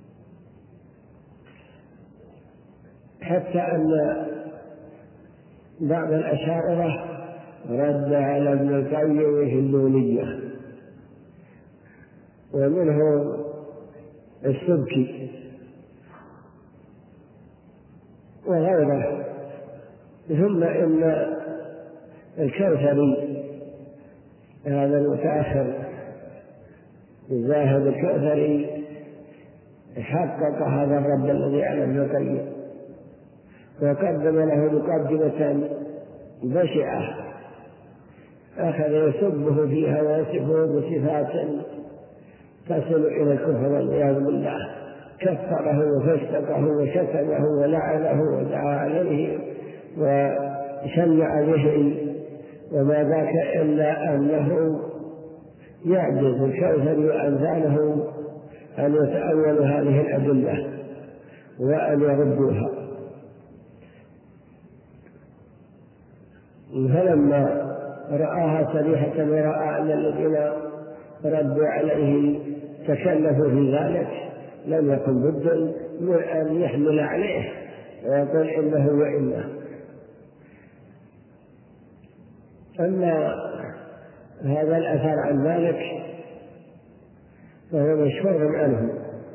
حتى أن بعض الأشاعرة رد على ابن القيم في النونية، ومنه السبكي وغيره. ثم إن الكوثري هذا المتأخر الزاهد الكوثري حقق هذا الرد الذي على ابن القيم، وقدم له مقدمة بشعة أخذ يسبه فيها ويصفه بصفات تصل إلى الكفر والعياذ بالله، كفره وفسقه وشتمه ولعنه ودعا عليه وشنع به، وما ذاك إلا أنه يعجز الكوثري وأمثاله أن يتأولوا هذه الأدلة وأن يردوها. فلما رآها صريحة ورأى أن الذين ردوا عليه تكلفوا في ذلك لم يكن بد من أن يحمل عليه ويقول إنه وإنه. أما هذا الأثر عن مالك فهو مشهور عنه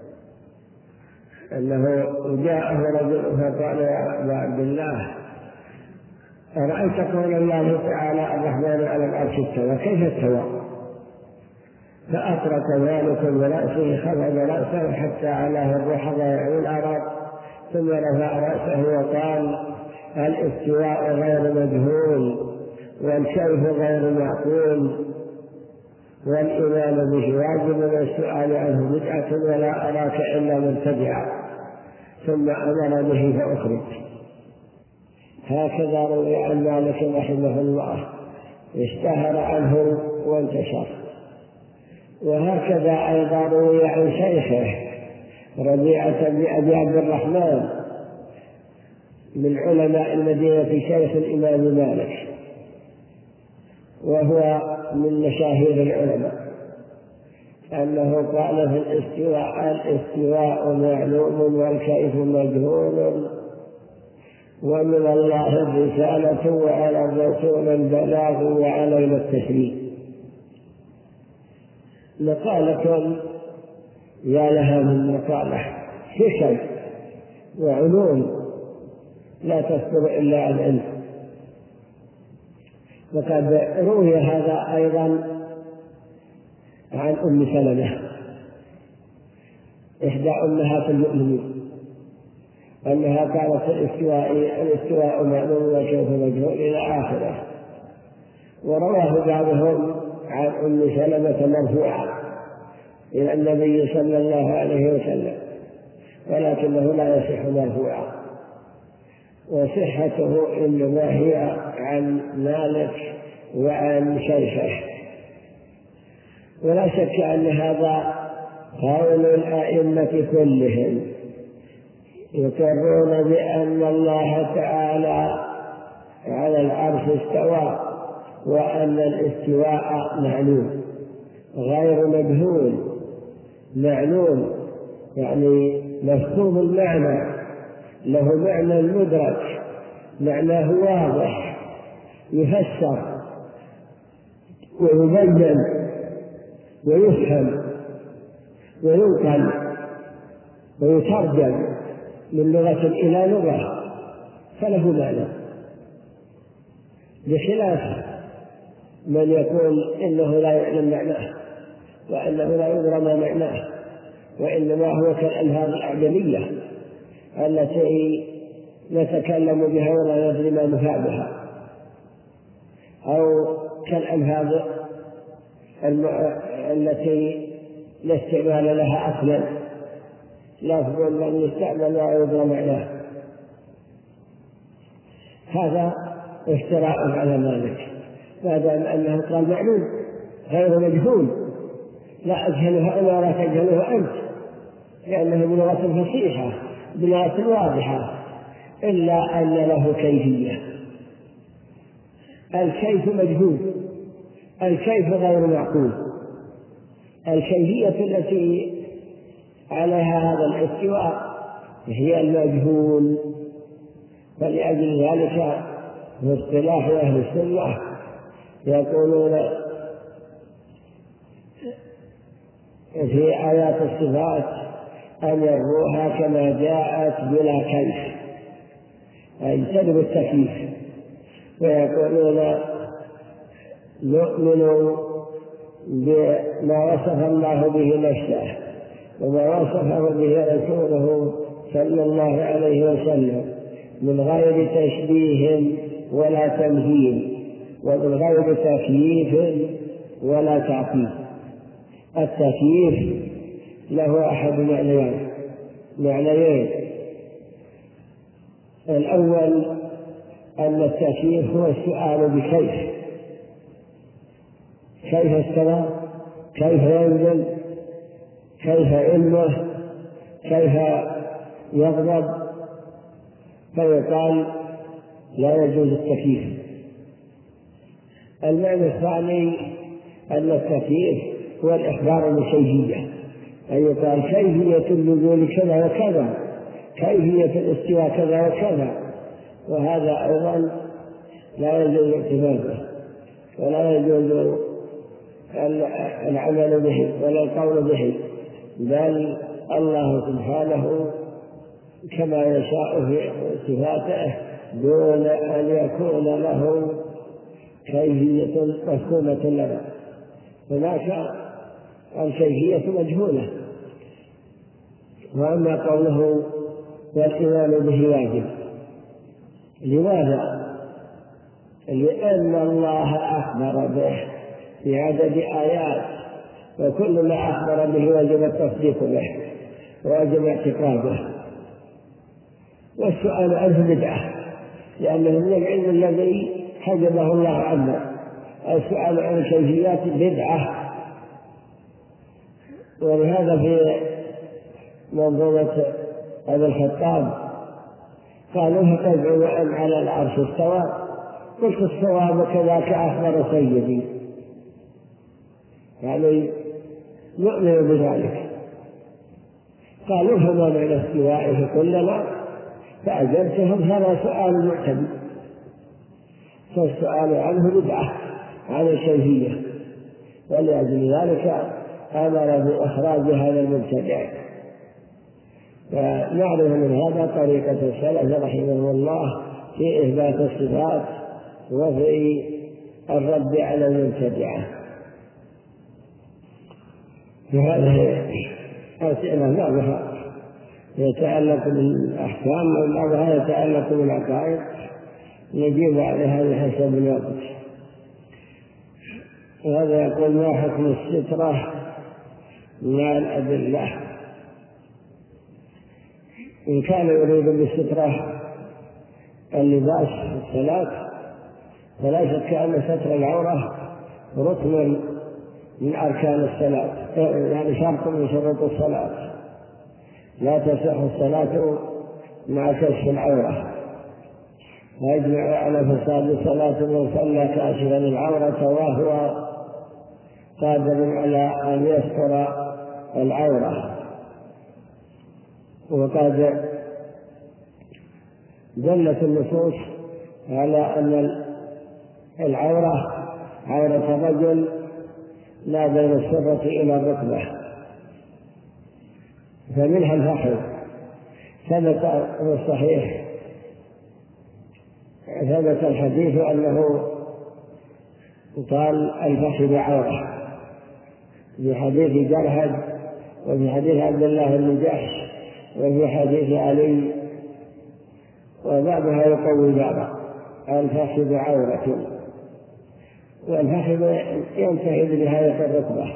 أنه جاءه رجل فقال يا عبد الله أرأيت قول الله تعالى الرحمن على العرش استوى كيف استوى؟ فأطرق مالك برأسه خفض رأسه حتى علاه الروح ضيع الأرض، ثم رفع رأسه وقال الاستواء غير مجهول والكيف غير معقول والإيمان به واجب والسؤال عنه بدعة ولا أراك إلا مبتدعا، ثم أمر به فأخرج. هكذا روي عن مالك رحمه الله اشتهر عنه وانتشر. وهكذا أيضا روي عن شيخه ربيعة بن أبي عبد الرحمن من علماء المدينة شيخ الإمام مالك، وهو من مشاهير العلماء، أنه قال في الاستواء الاستواء معلوم والكيف مجهول ومن الله الرسالة وعلى الرسول البلاغ وعلينا التسليم. مقالة يا لها من مقالة حكم وعلوم لا تصدر إلا عن علم. وقد روي هذا أيضا عن أم سلمة إحدى أمهات المؤمنين أنها قالت الاستواء الاستواء معلوم وكيف مجهول إلى آخره. ورواه بعضهم عن أم سلمة مرفوعا إلى النبي صلى الله عليه وسلم، ولكنه لا يصح مرفوعا، وصحته إنما هي عن مالك وعن شيخه. ولا شك أن هذا قول الأئمة كلهم يقرون بأن الله تعالى على العرش استوى، وأن الاستواء معلوم غير مجهول، معلوم يعني مفهوم المعنى، له معنى مدرك، معناه واضح يفسر ويبين ويفهم وينقل ويترجم من لغة إلى لغة، فله معنى، بخلاف من يقول إنه لا يعلم معناه وإنه لا يدرى ما معناه، وإنما هو كالألفاظ الأعجمية التي نتكلم بها ولا ندري ما مفادها، أو كالألفاظ التي لا استعمال لها أصلا، لفظ لم يستعمل ولا يدرى معناه. هذا افتراء على مالك ما دام أنه قال معلوم غير مجهول، لا أجهلها أنا ولا تجهلها أنت، لأنه بلغة فصيحة بلغة واضحة، إلا أن له كيفية. الكيف مجهول، الكيف غير معقول. الكيفية التي عليها هذا الاستواء هي المجهول فلأجل ذلك في اصطلاح أهل السنة يقولون في آيات الصفات أن يروها كما جاءت بلا كيف، أي يجتنبوا التكييف، ويقولون نؤمن بما وصف الله به نفسه وما وصفه به رسوله صلى الله عليه وسلم من غير تشبيه ولا تمثيل ومن غير تكييف ولا تعطيل. التكييف له أحد معنيين معنيين الأول أن التكييف هو السؤال بكيف، كيف استوى، كيف ينزل، كيف علمه، كيف يغضب، فيقال لا يجوز التكييف. المعنى الثاني أن التكييف هو الإخبار بالكيفية، أي يقال كيفية النزول كذا وكذا، كيفية الاستواء كذا وكذا، وهذا أيضا لا يجوز اعتماده ولا يجوز العمل به ولا القول به، بل الله سبحانه كما يشاء في صفاته دون أن يكون له كيفية مفهومة لنا. هناك الكيفية مجهولة، وأما قوله والإيمان به واجب. لماذا؟ لأن الله أخبر به في عدد آيات، وكل ما أخبر به وجب التصديق به ووجب اعتقاده، والسؤال عنه بدعة لأنه من العلم الذي حجبه الله عنا. السؤال عن الكيفيات بدعة، ولهذا في منظومة أبي الخطاب قالوا فتزعم أن على العرش استوى، قلت الصواب كذاك أخبر سيدي، يعني نؤمن بذلك. قالوا فما معنى استوائه كلنا؟ فأجبتهم هذا سؤال معتدل، فالسؤال عنه بدعة عن الكيفية، ولأجل ذلك أمر بإخراج هذا المبتدع. فنعرف من هذا طريقة السلف رحمه الله في إثبات الصفات وفي الرد على المبتدعة. وهذه أسئلة بعضها يتعلق بالأحكام وبعضها يتعلق بالعقائد، نجيب عليها بحسب الوقت. وهذا يقول ما حكم السترة مع الأدلة؟ إن كان يريد بالسترة اللباس في الصلاة فلا شك أن ستر العورة ركن من أركان الصلاة، يعني شرط من شروط الصلاة، لا تصح الصلاة مع كشف العورة، ويجمع على فساد صلاة من صلى كاشفا العورة وهو قادر على أن يستر العورة. وقد دلت النصوص على أن العورة عورة الرجل لا بين السرة إلى الركبة، فمنها الفخذ. ثبت في الصحيح ثبت الحديث أنه قال الفخذ عورة، في حديث جرهد وفي حديث عبد الله بن جحش وفي حديث علي، وبعضها يقوي بعضا. الفخذ عورة، والفخذ ينتهي بنهاية الركبة.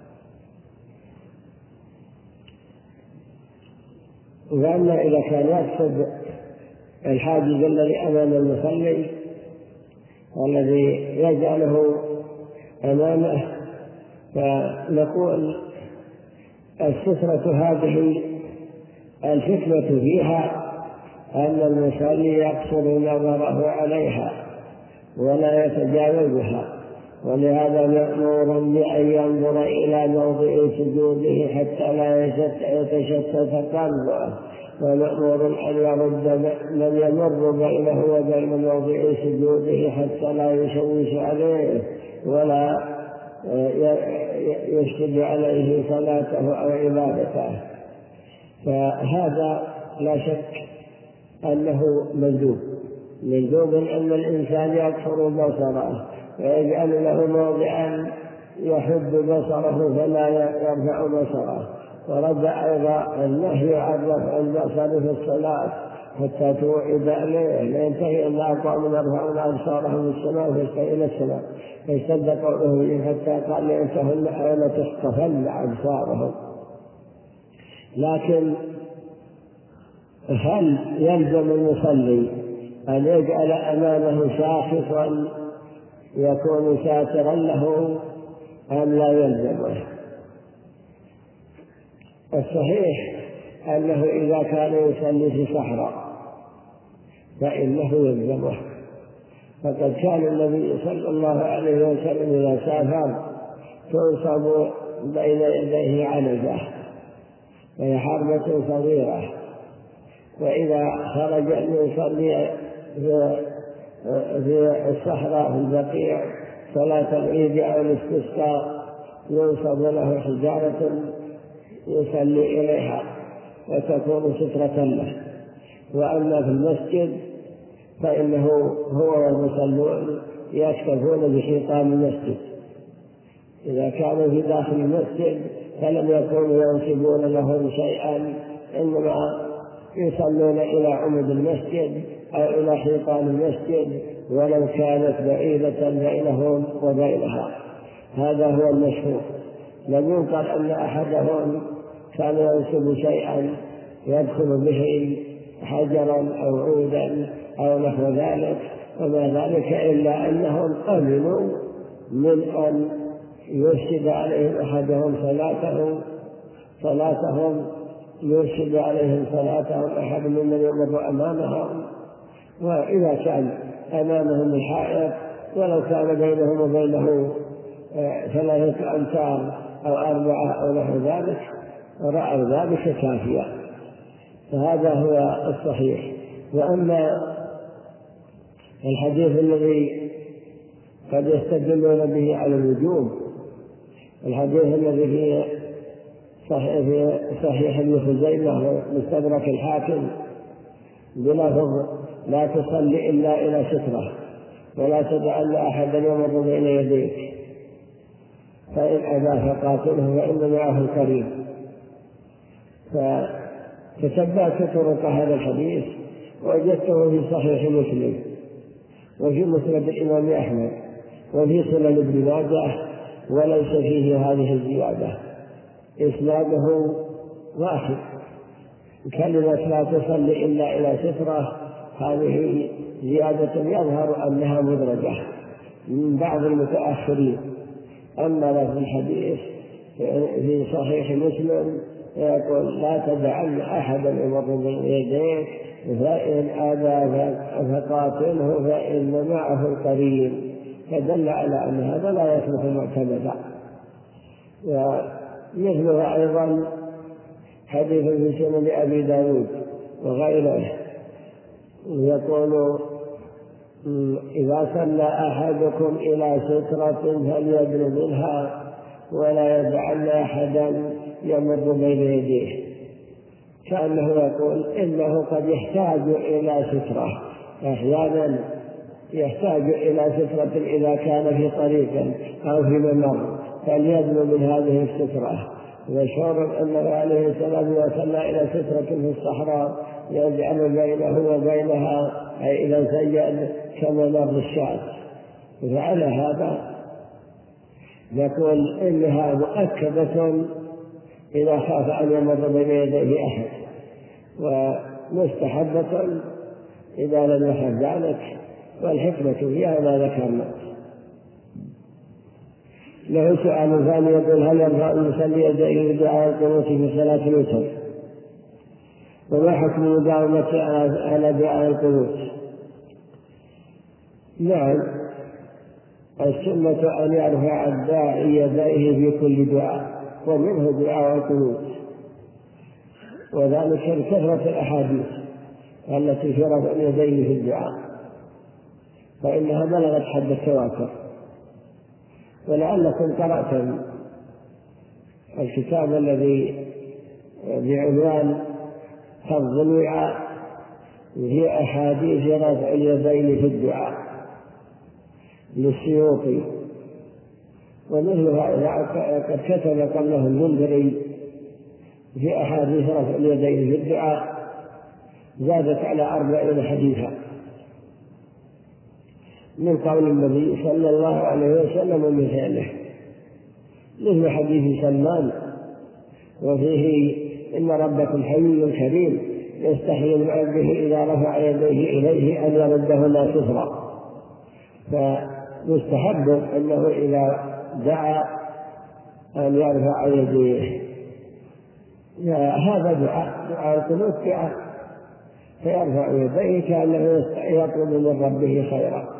وأما إذا كان يقصد الحاجز الذي أمام المصلي والذي يجعله أمامه، فنقول السترة هذه الحكمة فيها أن المصلي يقصر نظره عليها ولا يتجاوزها، ولهذا مأمور بأن ينظر إلى موضع سجوده حتى لا يتشتت قلبه، ومأمور أن يرد من يمر بينه وبين موضع سجوده حتى لا يشوش عليه ولا يشتد عليه صلاته أو عبادته. فهذا لا شك أنه مندوب مندوب أن الإنسان يكفر بصره ويجعل له موضعا يحب بصره فلا يرفع بصره. ورد أيضا النهي عن رفع البصر في الصلاة حتى توعد عليه لينتهي أن أقوام يرفعون أبصارهم في السماء فيستوي إلى السماء فيشتد قوله حتى قال لينتهن أو تختفن أبصارهم. لكن هل يلزم المصلي أن يجعل أمامه شاخصا يكون ساترا له أم لا يلزمه؟ الصحيح أنه إذا كان يصلي في صحراء فإنه يلزمه، فقد كان النبي صلى الله عليه وسلم إذا سافر تنصب بين يديه عنزة وهي حربة صغيرة، وإذا خرج أن يصلي في الصحراء في البقيع صلاة العيد أو الاستسقاء ينصب له حجارة يصلي إليها وتكون سترة له. وأما في المسجد فإنه هو والمصلون يكتفون بحيطان المسجد. إذا كانوا في داخل المسجد فلم يكونوا ينصبون لهم شيئا، إنما يصلون إلى عمود المسجد أو إلى حيطان المسجد ولو كانت بعيدة بينهم وبينها. هذا هو المشهور. لم ينقل أن أحدهم كان ينصب شيئا يدخل به حجرا أو عودا أو نحو ذلك، وما ذلك إلا أنهم أمنوا من أن يرشد عليهم أحدهم صلاتهم صلاتهم يرشد عليهم صلاتهم أحد ممن يمر أمامهم. وإذا كان أمامهم الحائط ولو كان بينهم وبينه ثلاثة أمتار أو أربعة أو نحو ذلك رأوا ذلك كافيا. فهذا هو الصحيح. وأما الحديث الذي قد يستدلون به على الوجوب، الحديث الذي في صحيح, في صحيح ابن خزيمة مستدرك الحاكم بلفظ لا تصلي إلا إلى سترة ولا تجعل أحدا يمر بين يديك فإن أبى فقاتله فإن معه القريب. فتتبعت طرق هذا الحديث وجدته في صحيح مسلم وفي مسند الإمام أحمد وفي سنن ابن ماجه، وليس فيه هذه الزيادة، إسناده واحد. كلمة لا تصلي إلا إلى سترة هذه زيادة يظهر أنها مدرجة من بعض المتأخرين. أما في الحديث في صحيح مسلم يقول لا تدعن أحدا يمر بين يديك فإن أبى فقاتله فإن معه القريب، فدل على أن هذا لا يصلح معتمدا. ومثله أيضا حديث في سنن أبي داود وغيره يقول إذا صلى أحدكم إلى سترة فليدن منها ولا يدعن أحدا يمر بين يديه، كأنه يقول إنه قد يحتاج إلى سترة، أحيانا يحتاج إلى سترة إذا كان في طريق أو في ممر فليدن من هذه السترة. وشعر أنه عليه السلام وصلى إلى سترة في الصحراء يجعل بينه وبينها أي إذا سجد كممر الشاة. فعلى هذا نقول إنها مؤكدة إذا خاف أن يمر بين يديه أحد، ومستحبة إذا لم يخف ذلك، والحكمة فيها ما ذكرنا. له سؤال ثاني يقول هل يرفع المصلي يديه بدعاء القنوت في صلاة الوتر؟ وما حكم مداومته على دعاء القنوت؟ نعم، السنة أن يرفع الداعي يديه في كل دعاء، ومنه دعاء القنوت، وذلك لكثرة الأحاديث التي في رفع اليدين في الدعاء، فإنها بلغت حد التواتر. ولعلكم قرأتم الكتاب الذي بعنوان حفظ الوعاء في أحاديث رفع اليدين في الدعاء للسيوطي، ومثل هذا قد كتب قبله المنذري في أحاديث رفع اليدين في الدعاء زادت على أربعين حديثا من قول النبي صلى الله عليه وسلم ومثاله، مثل حديث سلمان وفيه إن ربكم حي كريم يستحيي من عبده إذا رفع يديه إليه أن يردهما سفرا، فيستحب أنه إذا دعا أن يرفع يديه. هذا دعاء دعاء القنوت دعاء، فيرفع يديه كأنه يطلب من ربه خيرا.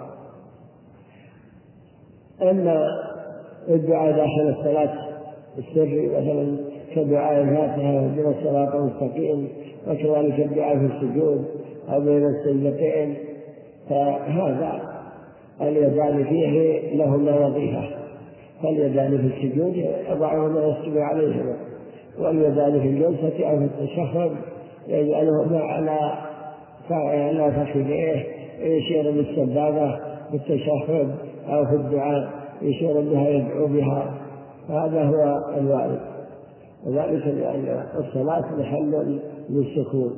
أما الدعاء داخل الصلاة السري مثلا كدعاء الفاتحة واهدنا الصراط المستقيم، وكذلك الدعاء في السجود أو بين السجدتين، فهذا اليدان فيه لهما وظيفة، فاليدان في السجود يضعهما يسجد عليهما، واليدان في الجلسة أو في التشهد يجعلهما على على فخذيه يشير بالسبابة في التشهد أو في الدعاء يشير بها يدعو بها، هذا هو الوارد، وذلك لأن الصلاة محل للسكون.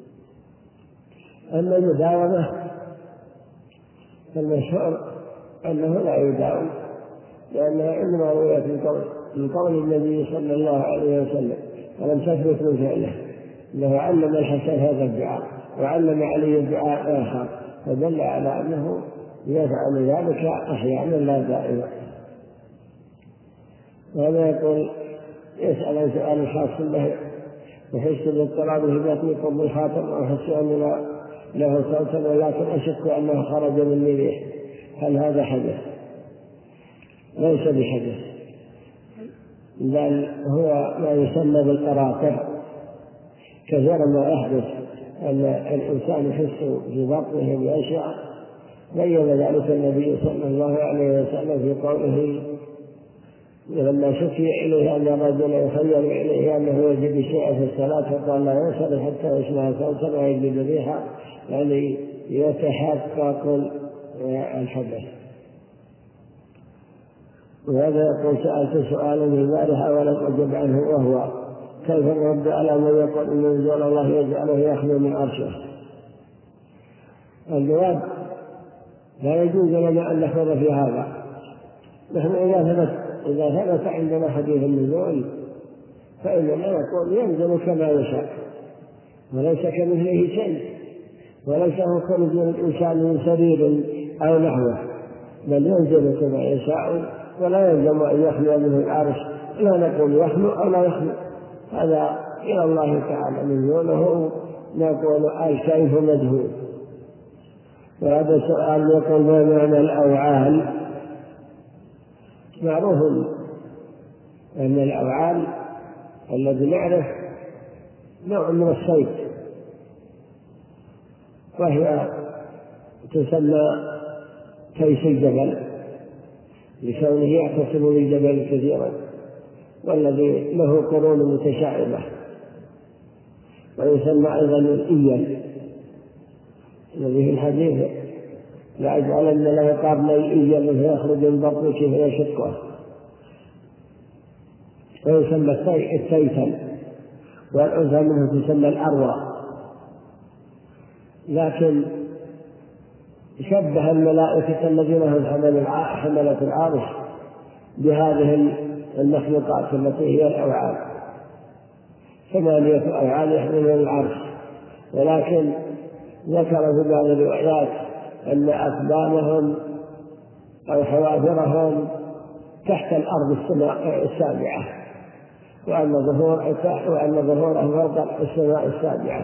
أما المداومة فالمشهور أنه لا يداوم، لأنها إنما رويت من قول النبي صلى الله عليه وسلم ولم تثبت من فعله، أنه علم الحسن هذا الدعاء وعلم عليه الدعاء آخر، فدل على أنه يفعل ذلك أحيانا لا دائما. وهذا يقول يسأل عن سؤال خاص له وحس باضطراب في بطني قبل الخاتم وأحس أن له صوتا ولكن أشك أنه خرج مني ريح، هل هذا حدث؟ ليس بحدث، بل هو ما يسمى بالقراطر. كثيرا ما يحدث أن الإنسان يحس في بطنه بأشياء، بين ذلك النبي صلى الله عليه وسلم في قوله لما شكي إليه أن الرجل يخيل إليه أنه يجد شيئا في الصلاة فقال لا ينصرف حتى يسمع صوتا ويجد ريحا، يعني يتحقق الحدث. وهذا يقول سألت سؤالا البارحة ولم أجب عنه، وهو كيف نرد على من يقول إن نزول الله يجعله يخلو من عرشه؟ الجواب لا يجوز لنا أن نخوض في هذا. نحن إذا ثبت إذا ثبت عندنا حديث النزول فإننا نقول ينزل كما يشاء وليس كمثله شيء، وليس هو كنزول الإنسان من سرير أو نحوه، بل ينزل كما يشاء ولا يلزم أن يخلو منه العرش، لا نقول يخلو أو لا يخلو، هذا إلى الله تعالى نزوله، نقول الكيف مجهول. وهذا سؤال يقول ما معنى الأوعال؟ معروف أن الأوعال الذي نعرف نوع من الصيد، وهي تسمى كيس الجبل لكونه يعتصم بالجبل كثيرا، والذي له قرون متشعبة، ويسمى أيضا الإيل الذي في الحديث لا يجعلن له قرني إيل فيخرج من بطنك فيشقه، ويسمى التيتل، والأنثى منه تسمى الأروى. لكن شبه الملائكة الذين هم حملة العرش بهذه المخلوقات التي هي الأوعال، ثمانية أوعال يحملون العرش، ولكن ذكر في بعض الروايات أن أقدامهم أو حوافرهم تحت الأرض السابعة، وأن ظهور وأن ظهورهم فوق السماء السابعة،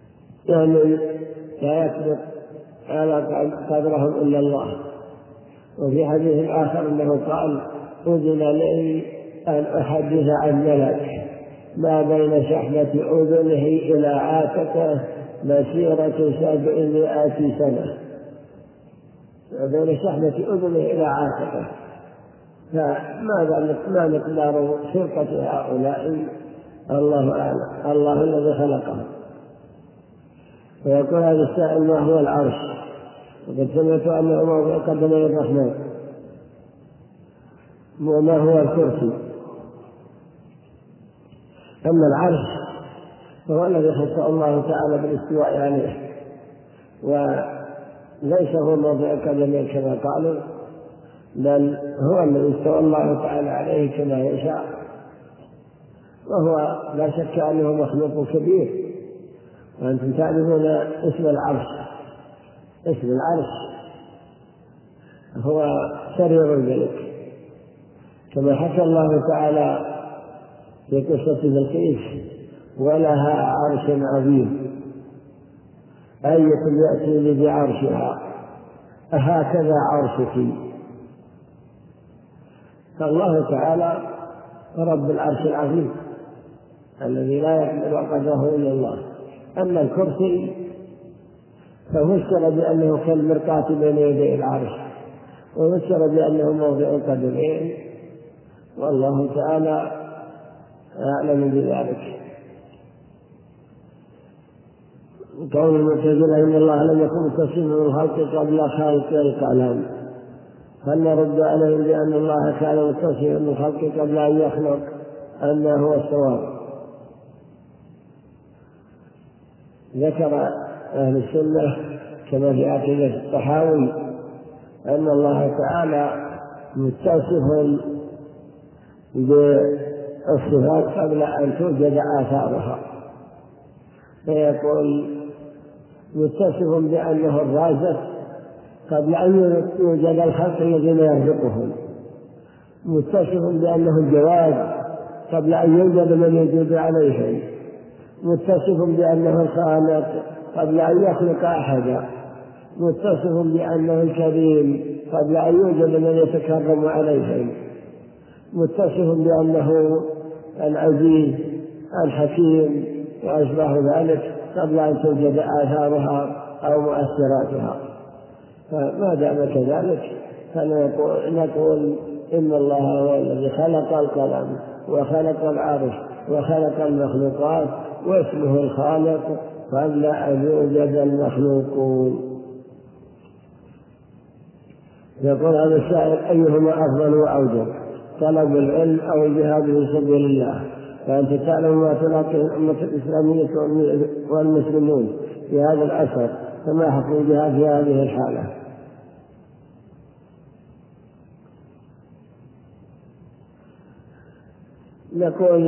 يعني لا يسبق على قدرهم إلا الله. وفي حديث آخر أنه قال أذن لي أن أحدث عن ملك ما بين شحمة أذنه إلى عاتقه مسيرة سبعمائة سنة، ما بين شحمة أذنه إلى عاتقه. فماذا ما مقدار فرقة هؤلاء؟ الله أعلم، الله الذي خلقهم. ويقول هذا السائل ما هو العرش؟ وقد سمعت أنه موضع قدمي الرحمن. وما هو الكرسي؟ أما العرش فهو الذي خص الله تعالى بالاستواء عليه، وليس هو موضع قدمي كما قالوا، بل هو الذي استوى الله تعالى عليه كما يشاء، وهو لا شك أنه مخلوق كبير. وأنتم تعرفون اسم العرش، اسم العرش هو سرير الملك، كما حكى الله تعالى في قصة بلقيس ولها عرش عظيم أية يأتي بعرشها أهكذا عرشك. فالله تعالى رب العرش العظيم الذي لا يقدر قدره إلا الله. أما الكرسي ففسر بأنه كالمرقاة بين يدي العرش، وفسر بأنه موضع القدمين، والله تعالى أعلم بذلك. قول المعتزلة إن الله لم يكن متصفا بالخلق قبل خلق القلم، فلنرد عليهم بأن الله كان متصفا بالخلق قبل أن يخلق أنه هو الصواب. ذكر أهل السنة كما في عقيدة الطحاوي أن الله تعالى متصف بالصفات قبل أن توجد آثارها، فيقول متصف بأنه الرازق قبل أن يوجد الخلق الذين يرزقهم، متصف بأنه الجواد قبل أن يوجد من يجود عليهم، متصف بأنه الخالق قبل أن يخلق أحدا، متصف بأنه الكريم قبل أن يوجد من يتكرم عليهم، متصف بأنه العزيز الحكيم وأشبه ذلك قبل أن توجد آثارها أو مؤثراتها. فما دام كذلك فنقول إن الله هو الذي خلق القلم وخلق العرش وخلق المخلوقات، واسمه الخالق قبل أن يوجد المخلوقون. يقول هذا السائل أيهما أفضل وأوجب، طلب العلم أو الجهاد في سبيل الله؟ فأنت تعلم ما تلاقي الأمة الإسلامية والمسلمون في هذا العصر، فما حكم الجهاد في هذه الحالة؟ نقول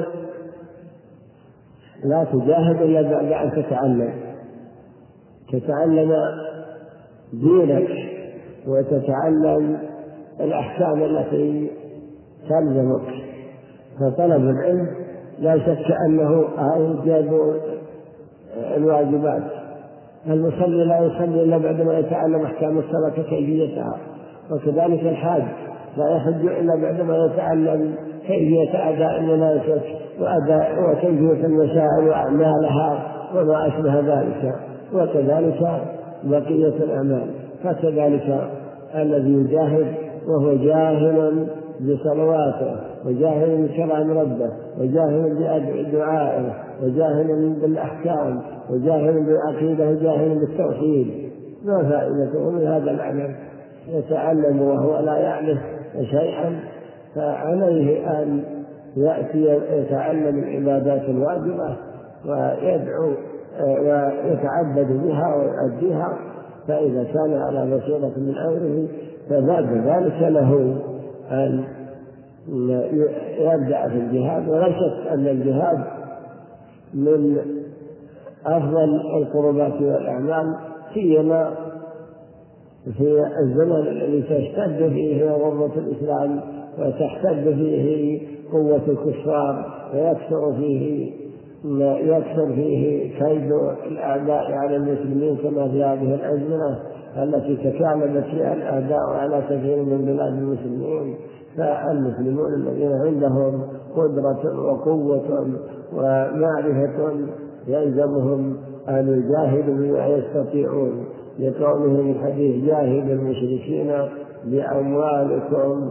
لا تجاهد إلا بعد أن تتعلم، تتعلم دينك وتتعلم الأحكام التي تلزمك. فطلب العلم لا شك أنه أوجب الواجبات. المصلي لا يصلي إلا بعدما يتعلم أحكام الصلاة كيفيتها، وكذلك الحاج لا يحج إلا بعدما يتعلم كيفية أداء المناسك وأداء وكيفية المسائل وأعمالها وما أشبه ذلك، وكذلك بقية الأعمال. فكذلك الذي يجاهد وهو جاهل بصلواته وجاهل بكلام ربه وجاهل بدعائه وجاهل بالأحكام وجاهل بالعقيدة وجاهل بالتوحيد، ما فائدته من هذا العمل؟ يتعلم وهو لا يعرف شيئا، فعليه أن يأتي يتعلم العبادات الواجبة ويدعو ويتعبد بها ويؤديها، فإذا كان على بصيرة من أمره فبعد ذلك له أن يبدأ في الجهاد. ولا شك أن الجهاد من أفضل القربات والأعمال، سيما في الزمن الذي تشتد فيه غرة الإسلام وتحتد فيه قوة الكفار ويكثر فيه يكثر فيه كيد الأعداء على المسلمين كما في هذه الأزمنة. التي تكاملت فيها الأعداء على كثير من بلاد المسلمين، فالمسلمون الذين عندهم قدرة وقوة ومعرفة يلزمهم أن يجاهدوا بما يستطيعون، لقوله من حديث جاهد المشركين بأموالكم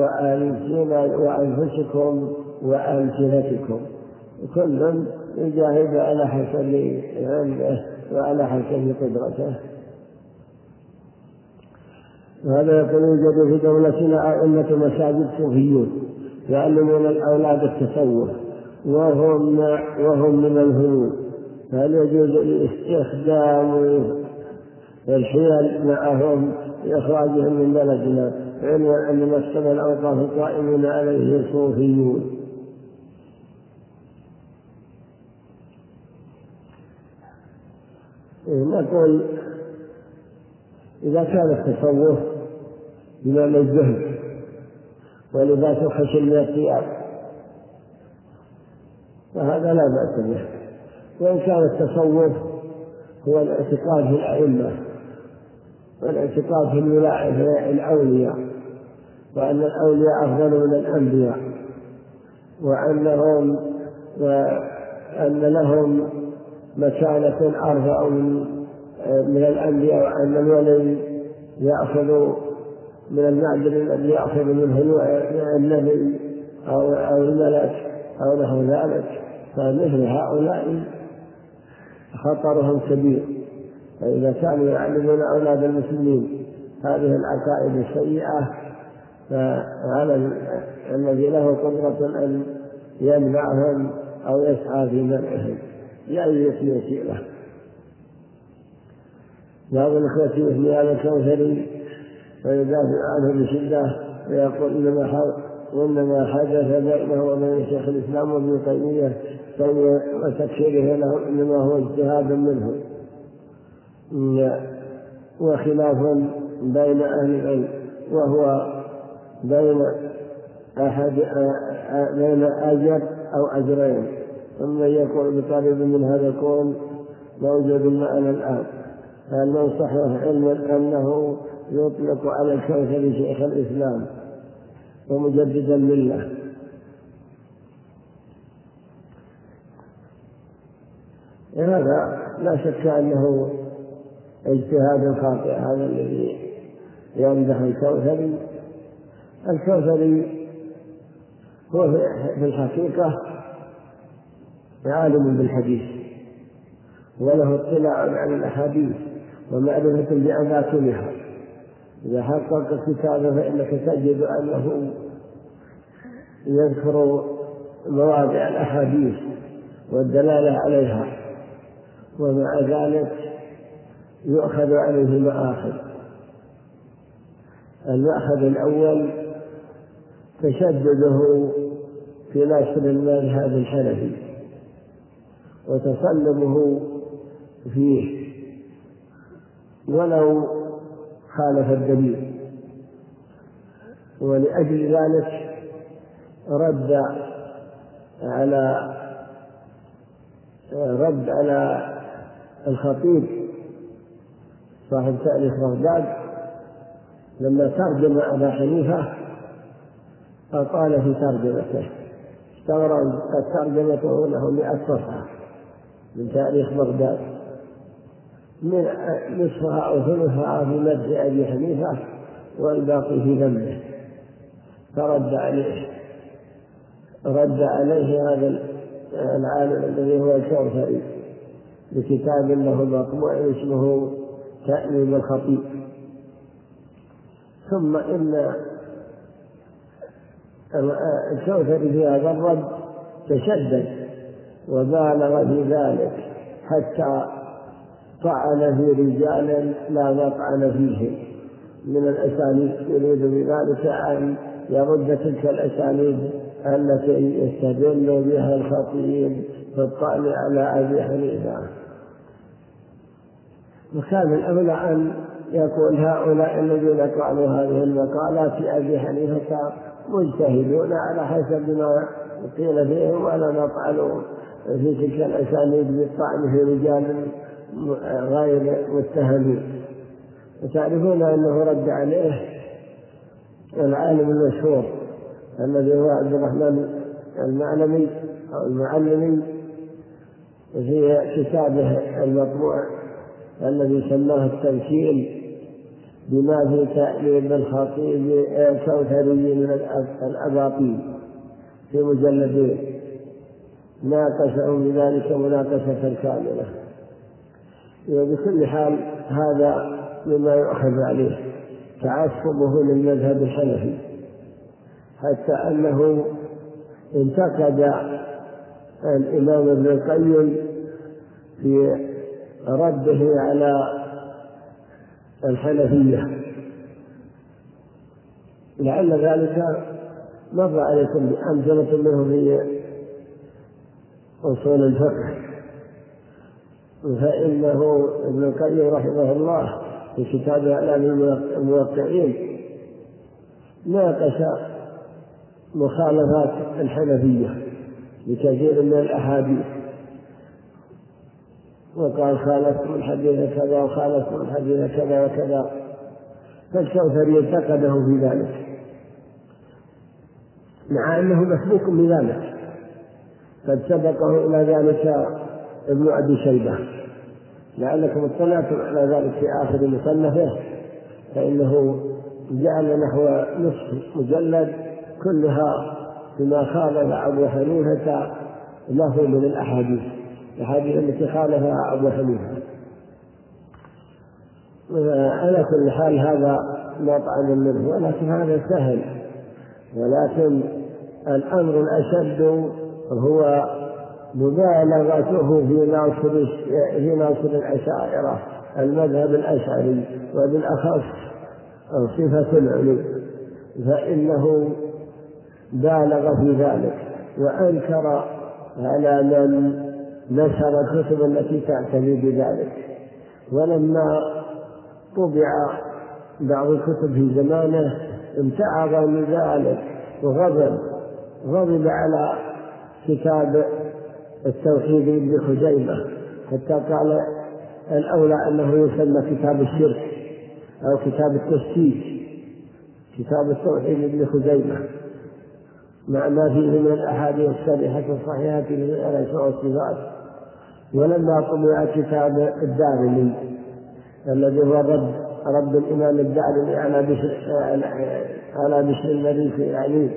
وأنفسكم وألسنتكم، كل يجاهد على حسب علمه وعلى حسب قدرته. وهذا يقول يوجد في دولتنا أئمة مساجد صوفيون يعلمون الأولاد التصوف وهم وهم من الهنود، فهل يجوز استخدام الحيل معهم لإخراجهم من بلدنا، علما أن مكتب الأوقاف القائمين عليه صوفيون؟ نقول إذا كان التصوف بمعنى الزهد ولباس خشن من الثياب فهذا لا بأس به، وإن كان التصوف هو الاعتقاد في الأئمة والاعتقاد في الأولياء، وأن الأولياء أفضل من الأنبياء، وأنهم وأن لهم مكانة أرفع من الأنبياء، وأن الولي يأخذ من المعدن الذي يأخذ منه النبي أو أو الملك أو نحو ذلك، فمثل هؤلاء خطرهم كبير. فإذا كانوا يعلمون أولاد المسلمين هذه العقائد السيئة فعلى الذي له قدرة أن يمنعهم أو يسعى في منعهم بأي وسيلة. بعض الإخوة يثني على الكوثري ويدافع عنه بشدة ويقول إنما وإنما حدث بينه وبين شيخ الإسلام وابن تيمية وتكفيره له إنما هو اجتهاد منه وخلاف بين أهل العلم، وهو بين أحد بين أجر أو أجرين، ثم يقول بطالب من هذا القول موجود معنا الآن. فالمن صحيح علما أنه يطلق على الكوثري شيخ الإسلام ومجدد الملة، هذا لا شك أنه اجتهاد خاطئ. هذا الذي يمدح الكوثري، الكوثري هو في الحقيقة عالم بالحديث وله اطلاع على الأحاديث ومعرفة بأماكنها. إذا حقق كتابه فإنك تجد أنه يذكر مواضع الأحاديث والدلالة عليها، ومع ذلك يؤخذ عليه مآخذ. المأخذ الأول تشدده في نشر المذهب الحنفي وتصلبه فيه ولو خالف الدليل، ولأجل ذلك رد على رد على الخطيب صاحب تاريخ بغداد لما ترجم أبا حنيفة أطال في ترجمته، استغرق ترجمته له مئة صفحة من تاريخ بغداد، من نصفها أو ثلثها في مدح أبي حنيفة والباقي في ذمه، فرد عليه رد عليه هذا العالم الذي هو الكوثري بكتاب له مطبوع اسمه تأمين الخطيب. ثم إن الكوثري في هذا الرد تشدد وبالغ في ذلك حتى طعن في رجال لا مطعن فيه من الأسانيد، يريد بذلك أن يرد تلك الأسانيد التي يستدل بها الخطيب في الطعن على أبي حنيفة. وكان الأولى أن يكون هؤلاء الذين قالوا هذه المقالات في أبي حنيفة مجتهدون على حسب ما قيل فيهم، ولا نطعن في تلك الأسانيد بالطعن في رجال غير متهمين. وتعرفون أنه رد عليه العالم المشهور الذي هو عبد الرحمن المعلمي أو المعلمي في كتابه المطبوع الذي سماه التمثيل بما في تأليف الخطيب كوثري من الأباطيل في مجلدين، ناقشهم بذلك مناقشة كاملة. وبكل حال هذا مما يؤخذ عليه تعصبه للمذهب الحنفي، حتى أنه انتقد الإمام ابن القيم في رده على الحنفية. لعل ذلك مر عليكم بأمثلة منه في أصول الفقه، فإنه ابن القيم رحمه الله في كتاب إعلام الموقعين ناقش مخالفات الحنفية بكثير من الأحاديث، وقال خالفتم الحديث كذا وخالفتم الحديث كذا وكذا، فالكوثري انتقده في ذلك مع أنه مسبوق بذلك، قد سبقه إلى ذلك ابن أبي شيبة، لعلكم اطلعتم على ذلك في آخر مصنفه، فإنه جعل نحو نصف مجلد كلها بما خالف أبو حنيفة له من الأحاديث الأحاديث التي خالفها أبو حنيفة. على كل حال هذا ما طعن منه، ولكن هذا سهل، ولكن الأمر الأشد هو مبالغته في ناصر في ناصر الأشاعرة المذهب الأشعري، وبالأخص صفة العلو، فإنه بالغ في ذلك وأنكر على من نشر الكتب التي تعتني بذلك. ولما طبع بعض الكتب في زمانه امتعض من ذلك وغضب غضب على كتاب التوحيد لابن خزيمة، حتى قال الأولى أنه يسمى كتاب الشرك أو كتاب التشكيك، كتاب التوحيد لابن خزيمة، مع ما فيه من الأحاديث الصحيحة الصحيحة من الأسماء والصفات. ولما طبع كتاب الدارمي الذي هو رد رد الإمام الدارمي على بشر على بشر المريسي يعني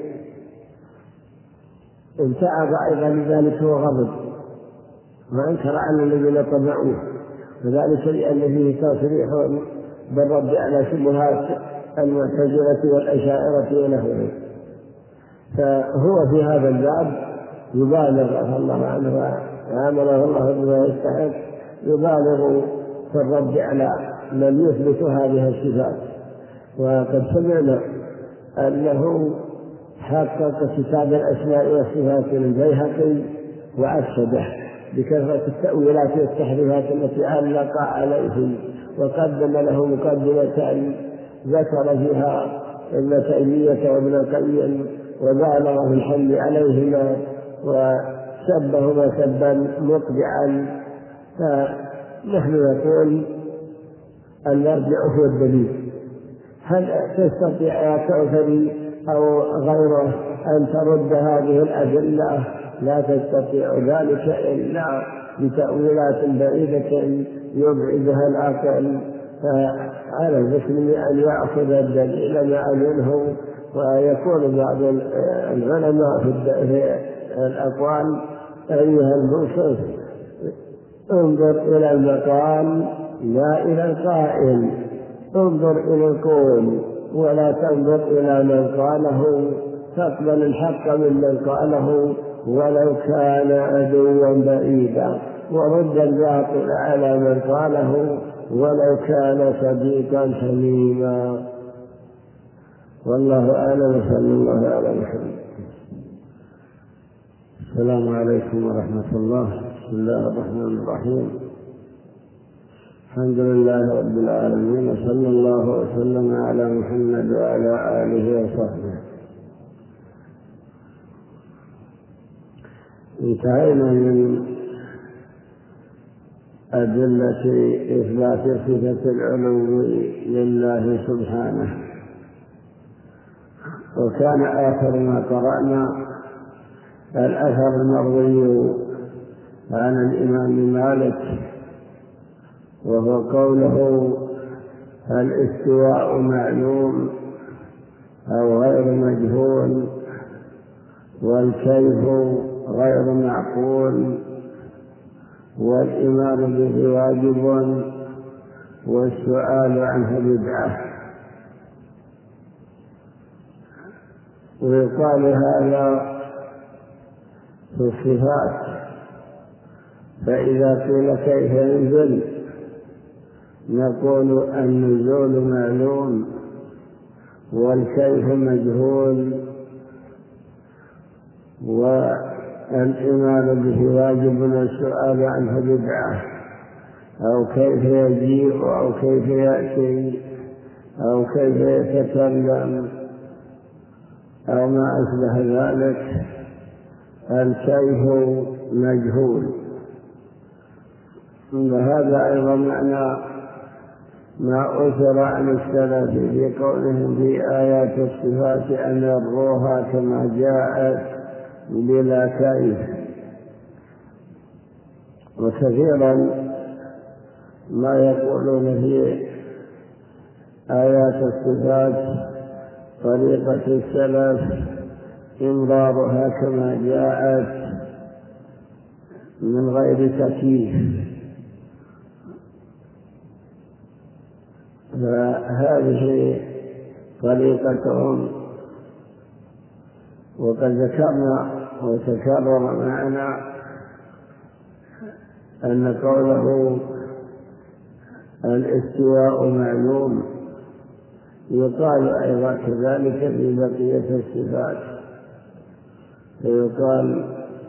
امتعض أيضا لذلك وغضب وأنكر على الذين طبعوه، وذلك لأن فيه تصريح بالرد على شبهات المعتزلة والأشاعرة ونحوهم. فهو في هذا الباب يبالغ رضي الله عنه وآمره الله بما يستحق، يبالغ في الرد على من يثبت هذه الصفات. وقد سمعنا أنه حقق كتاب الأسماء والصفات للبيهقي وأفسده بكثرة التأويلات والتحريفات التي علق عليه، وقدم له مقدمة ذكر فيها ابن تيمية وابن القيم وبالغ في الحمل عليهما وسبهما سبا مطبعا. فنحن نقول أن نرجع في الدليل. هل تستطيع يا كوثري أو غيره أن ترد هذه الأدلة؟ لا تستطيع ذلك إلا بتأويلات بعيدة يبعدها العقل. فعلى المسلم أن يأخذ الدليل مع منه، ويكون بعض العلماء في الأقوال أيها المنصف انظر إلى المقال لا إلى القائل، انظر إلى القول ولا تنظر إلى من قاله، تقبل الحق ممن قاله ولو كان عدوا بعيدا، ورد الباطل على من قاله ولو كان صديقا حميما. والله أعلم، وصلى الله على محمد. السلام عليكم ورحمة الله. بسم الله الرحمن الرحيم. الحمد لله رب العالمين، وصلى الله وسلم على محمد وعلى آله وصحبه. انتهينا من أدلة إثبات صفة العلو لله سبحانه. وكان آخر ما قرأنا الأثر المروي عن الإمام مالك، وهو قوله: الاستواء معلوم أو غير مجهول، والكيف غير معقول، والإيمان به واجب، والسؤال عنه بدعة. ويقال هذا في الصفات، فإذا قيل كيف ينزل نقول النزول معلوم، والكيف مجهول، والإيمان به واجب، والسؤال عنه بدعة. أو كيف يجيء، أو كيف يأتي، أو كيف يتكلم، أو ما أشبه ذلك، الكيف مجهول. وهذا أيضا معنى ما أثر عن السلف في قولهم في آيات الصفات أن يروها كما جاءت بلا كيف. وكثيرا ما يقولون في آيات الصفات طريقة السلف إمرارها كما جاءت من غير تكييف، فهذه طريقتهم. وقد ذكرنا وتكرر معنا أن قوله الاستواء معلوم يقال أيضا كذلك في بقية الصفات، فيقال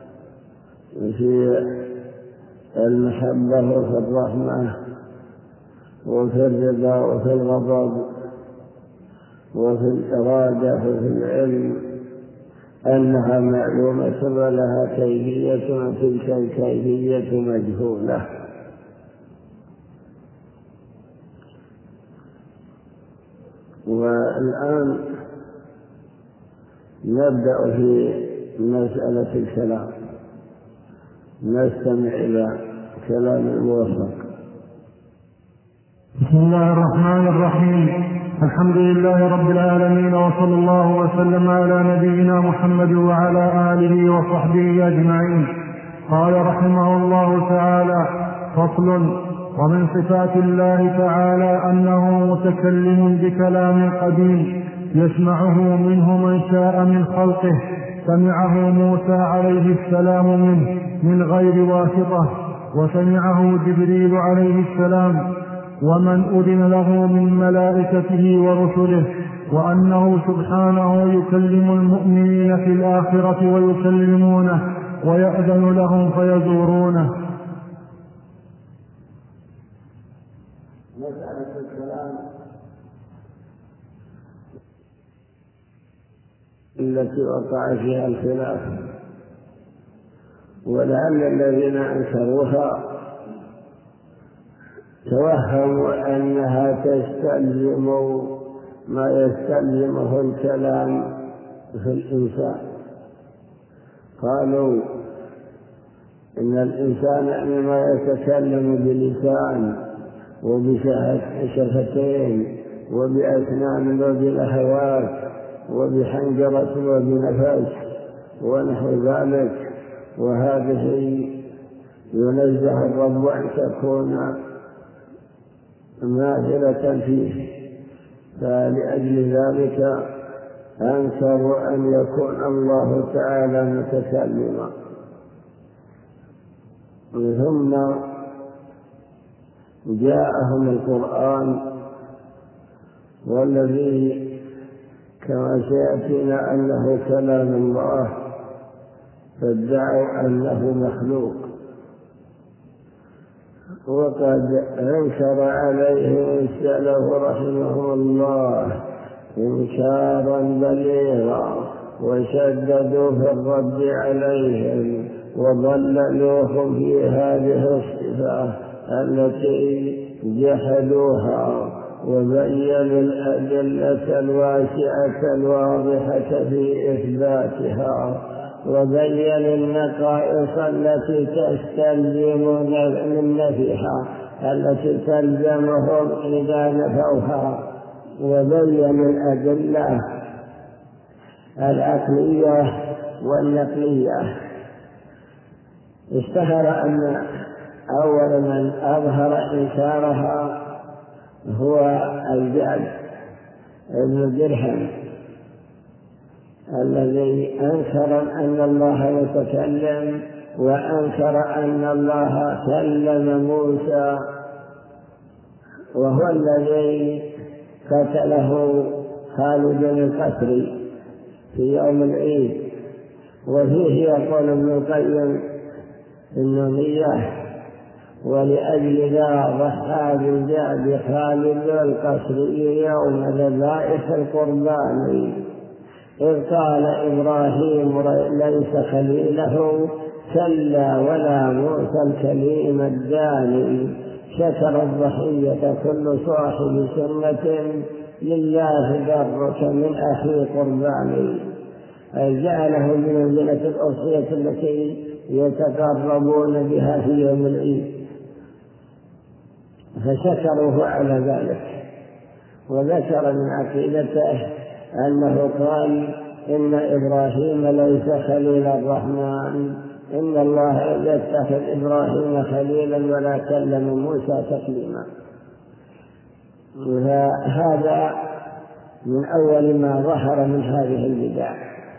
في المحبة وفي الرحمة وفي الرضا وفي الغضب وفي الإرادة وفي العلم أنها معلومة ولها كيفية، وتلك الكيفية مجهولة. والآن نبدأ في مسألة الكلام، نستمع إلى كلام الموفق. بسم الله الرحمن الرحيم. الحمد لله رب العالمين، وصلى الله وسلم على نبينا محمد وعلى آله وصحبه أجمعين. قال رحمه الله تعالى: فصل. ومن صفات الله تعالى أنه متكلم بكلام قديم يسمعه منه من شاء من خلقه، سمعه موسى عليه السلام منه من غير واسطة، وسمعه جبريل عليه السلام، ومن أذن له من ملائكته ورسله، وأنه سبحانه يكلم المؤمنين في الآخرة ويكلمونه ويأذن لهم فيزورونه. مسألة الكلام التي وقع فيها الخلاف، ولعل الذين أنكروها توهموا أنها تستلزم ما يستلزمه الكلام في الإنسان. قالوا إن الإنسان إنما يتكلم بلسان وبشفتين وبأسنان وبلهوات وبحنجرة وبنفس ونحو ذلك، وهذه ينزه الرب أن تكون ماثلة فيه، فلأجل ذلك أنكروا أن يكون الله تعالى متكلما. ثم جاءهم القرآن، والذي كما سيأتينا أنه كلام الله، فادعوا أنه مخلوق، وقد أنكر عليهم السلف رحمهم الله إنكارا بليغا، وشددوا في الرد عليهم وضللوهم في هذه الصفة التي جحدوها، وبين الأدلة الواسعة الواضحة في إثباتها، وبين النقائص التي تستلزم من نفيها التي تلزمهم إذا نفوها، وبين الأدلة العقلية والنقلية. اشتهر أن أول من أظهر إنكارها هو الجعد بن درهم الذي أنكر أن الله يتكلم، وأنكر أن الله كلم موسى، وهو الذي قتله خالد القسري في يوم العيد. وفيه يقول ابن القيم في النونية: ولأجل ذا ضحى بالجعد خالد القسري يوم ذبائح القربان، إذ قال إبراهيم ليس خليله كلا ولا موسى الكليم الداني، شكر الضحية كل صاحب سنة لله درك من أخي قرباني، أي جعله بمنزلة الأضحية التي يتقربون بها في يوم العيد، فشكروه على ذلك. وذكر من عقيدته أنه قال: إن إبراهيم ليس خليل الرحمن، إن الله يتخذ إبراهيم خليلا ولا كلم موسى تكليما. وهذا من أول ما ظهر من هذه البدع.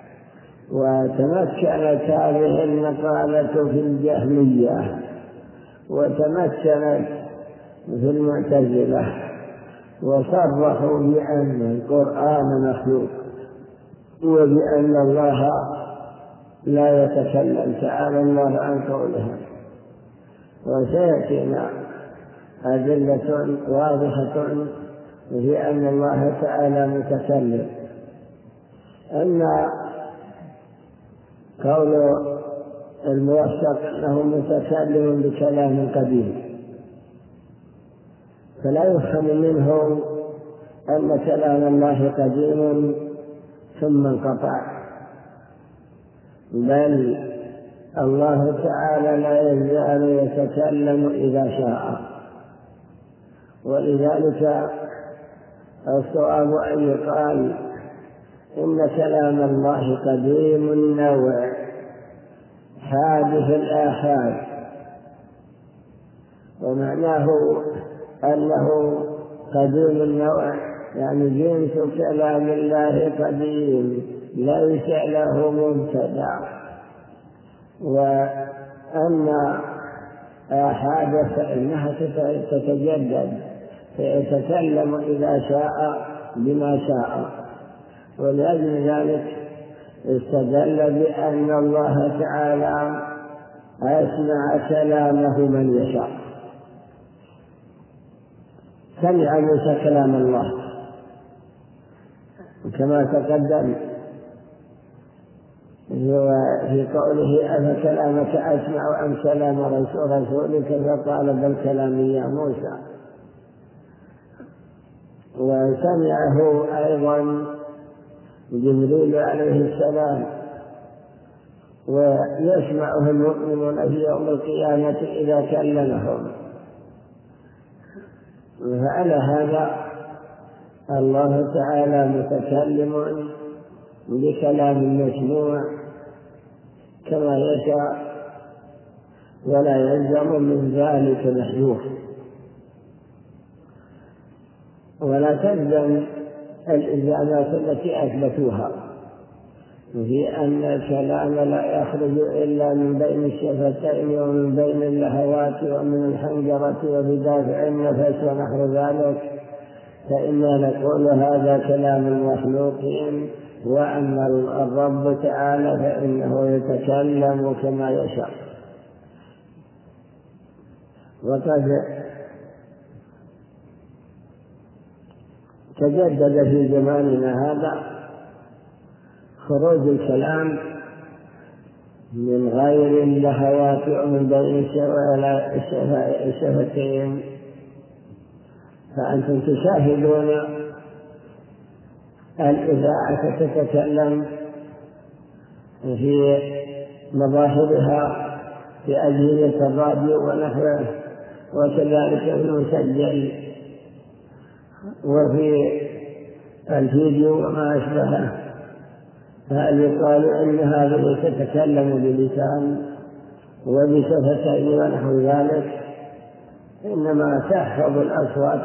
وتمكنت هذه المقالة في الجهمية، وتمكنت في المعتزلة، وصرحوا بأن القرآن مخلوق، وبأن الله لا يتكلم، تعالى الله عن قولها. وسيأتينا أدلة واضحة في أن الله تعالى متكلم. أن قول الموثق أنه متكلم بكلام قديم، فلا يفهم منه أن كلام الله قديم ثم انقطع، بل الله تعالى لا يزال يتكلم إذا شاء. ولذلك الصواب أن يقال إن كلام الله قديم النوع حادث الآحاد، ومعناه أنه قديم النوع يعني جنس كلام الله قديم ليس له مبتدع، وأن آحاد فإنها تتجدد، فيتكلم إذا شاء بما شاء. ولأجل ذلك استدل بأن الله تعالى أسمع كلامه من يشاء. سمع موسى كلام الله كما تقدم في قوله: أفكلامك أسمع أم كلام رسولك؟ فقال: بل كلامي يا موسى. وسمعه أيضا جبريل عليه السلام، ويسمعه المؤمنون في يوم القيامة إذا كلمهم. فعلى هذا الله تعالى متكلم بكلام مسموع كما يشاء، ولا يلزم من ذلك محذوف، ولا تلزم الإلزامات التي أثبتوها في أن الكلام لا يخرج إلا من بين الشفتين ومن بين اللهوات ومن الحنجرة وبدافع النفس ونحو ذلك، فإنا نقول هذا كلام المخلوقين، وأما الرب تعالى فإنه يتكلم كما يشاء. وقد تجدد في زماننا هذا خروج الكلام من غير اللهوات ومن بين الشفتين، فأنتم تشاهدون الإذاعة تتكلم في مظاهرها في أجهزة الراديو ونحوه، وكذلك في المسجل وفي الفيديو وما أشبهه، فهل يقال إن هذه تتكلم بلسان وبشفتين ونحو ذلك؟ إنما تحفظ الأصوات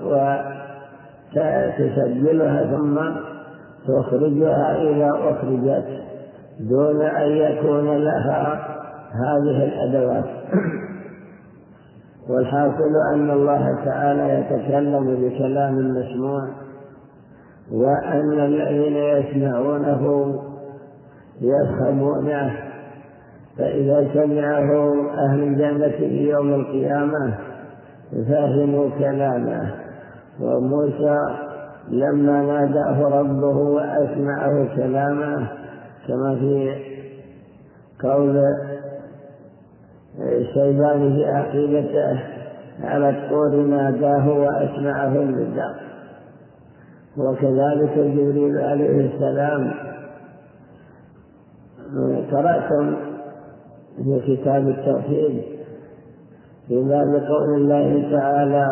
وتسجلها ثم تخرجها إذا أخرجت دون أن يكون لها هذه الأدوات. والحاصل أن الله تعالى يتكلم بكلام مسموع، وأن الذين يسمعونه يفهمونه، فإذا سمعه أهل الجنة في يوم القيامة فهموا كلامه. وموسى لما ناداه ربه وأسمعه كلامه كما في قول الشيباني في عقيدته على الطور ناداه وأسمعه النداء. وكذلك جبريل عليه السلام. قرأتم في كتاب التوحيد في باب قول الله تعالى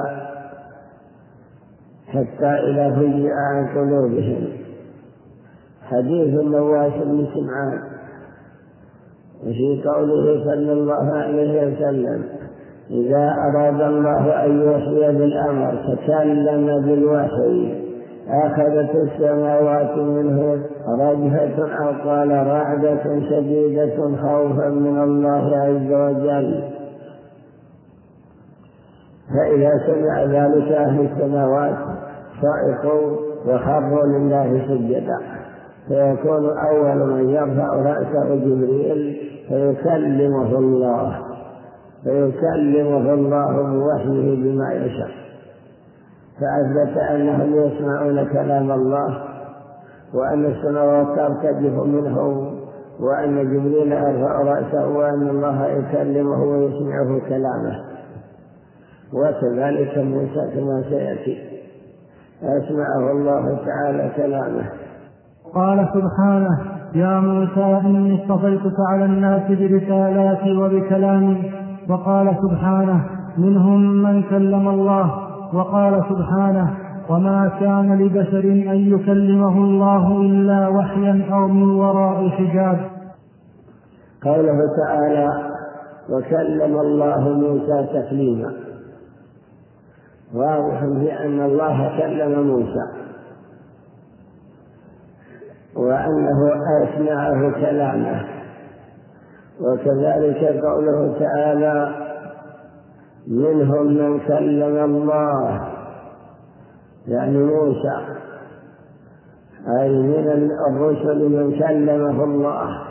حتى إذا فزع عن قلوبهم حديث النواس بن سمعان، وفي قوله صلى الله عليه وسلم إذا أراد الله أن يوحي بالأمر تكلم بالوحي أخذت السماوات منه رجفة أو قال رعدة شديدة خوفا من الله عز وجل. فإذا سمع ذلك أهل السماوات صائقوا وخروا لله سجدا، فيكون أول من يرفع رأسه جبريل فيكلمه الله فيكلمه الله بوحيه بما يشاء، فأثبت أنهم يسمعون كلام الله، وأن السماوات ترتجف منه، وأن جبريل يرفع رأسه، وأن الله يكلمه ويسمعه كلامه. وكذلك موسى كما سيأتي أسمعه الله تعالى كلامه. قال سبحانه يا موسى إني اصطفيتك على الناس برسالاتي وبكلامي. وقال سبحانه منهم من كلم الله. وقال سبحانه وما كان لبشر أن يكلمه الله إلا وحيا أو من وراء حجاب. قوله تعالى وكلم الله موسى تكليما، واضح بأن الله كلم موسى وأنه أسمعه كلامه. وكذلك قوله تعالى منهم من كلم الله، يعني موسى، أي من الرسل من كلمه الله.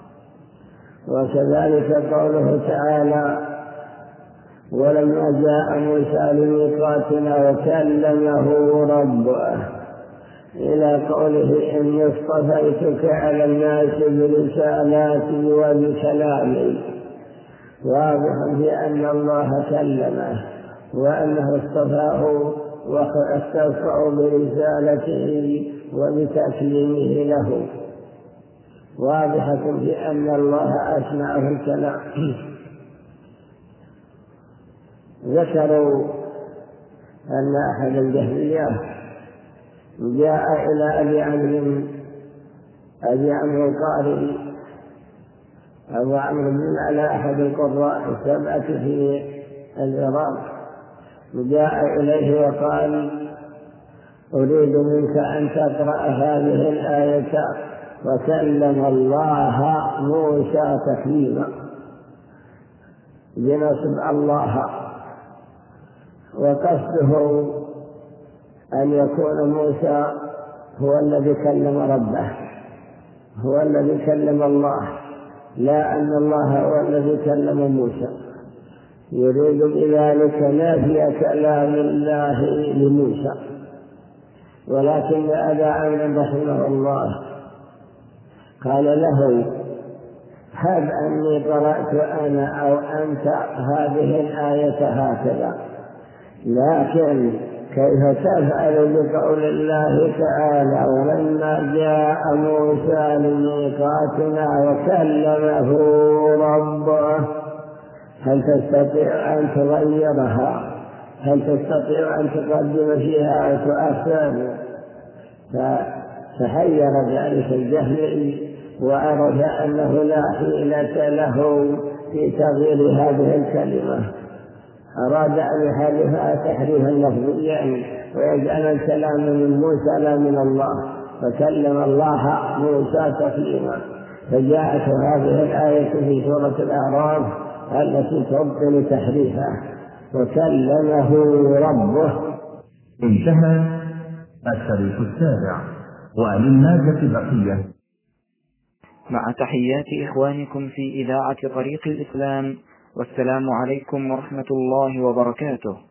وكذلك قوله تعالى ولما جاء موسى لميقاتنا وكلمه ربه، إلى قوله إني اصطفيتك على الناس برسالاتي وبكلامي، واضح بأن الله كلمه وأنه اصطفاه واختصه برسالته وبتكليمه له، واضحة بأن الله أسمعه الكلام. ذكروا أن أحد الجهمية جاء إلى أبي عمرو أبي عمرو القاري أبو عمرو بن على أحد القراء السبعة في العراق، جاء إليه وقال أريد منك أن تقرأ هذه الآية وكلم الله موسى تكليما بنصب الله، وقصده أن يكون موسى هو الذي كلم ربه، هو الذي كلم الله، لا أن الله هو الذي كلم موسى. يريد بذلك نافي كلام الله لموسى. ولكن أبا عمرو رحمه الله قال له هب أني قرأت أنا أو أنت هذه الآية هكذا، لكن كيف تفعل بقول الله تعالى ولما جاء موسى لميقاتنا وكلمه ربه؟ هل تستطيع أن تغيرها؟ هل تستطيع أن تقدم فيها أو تؤخر؟ فتحير ذلك الجهمي وعرف أنه لا حيلة له في تغيير هذه الكلمة، أراد أن يحرفها تحريفا لفظيا ويجعل الكلام من موسى لا من الله، فكلم الله موسى تكليما. فجاءت هذه الآية في سورة الأعراف التي تبطل تحريفها، وكلمه ربه. انتهى الشريط السابع، وللمادة بقية. مع تحيات إخوانكم في إذاعة طريق الإسلام، والسلام عليكم ورحمة الله وبركاته.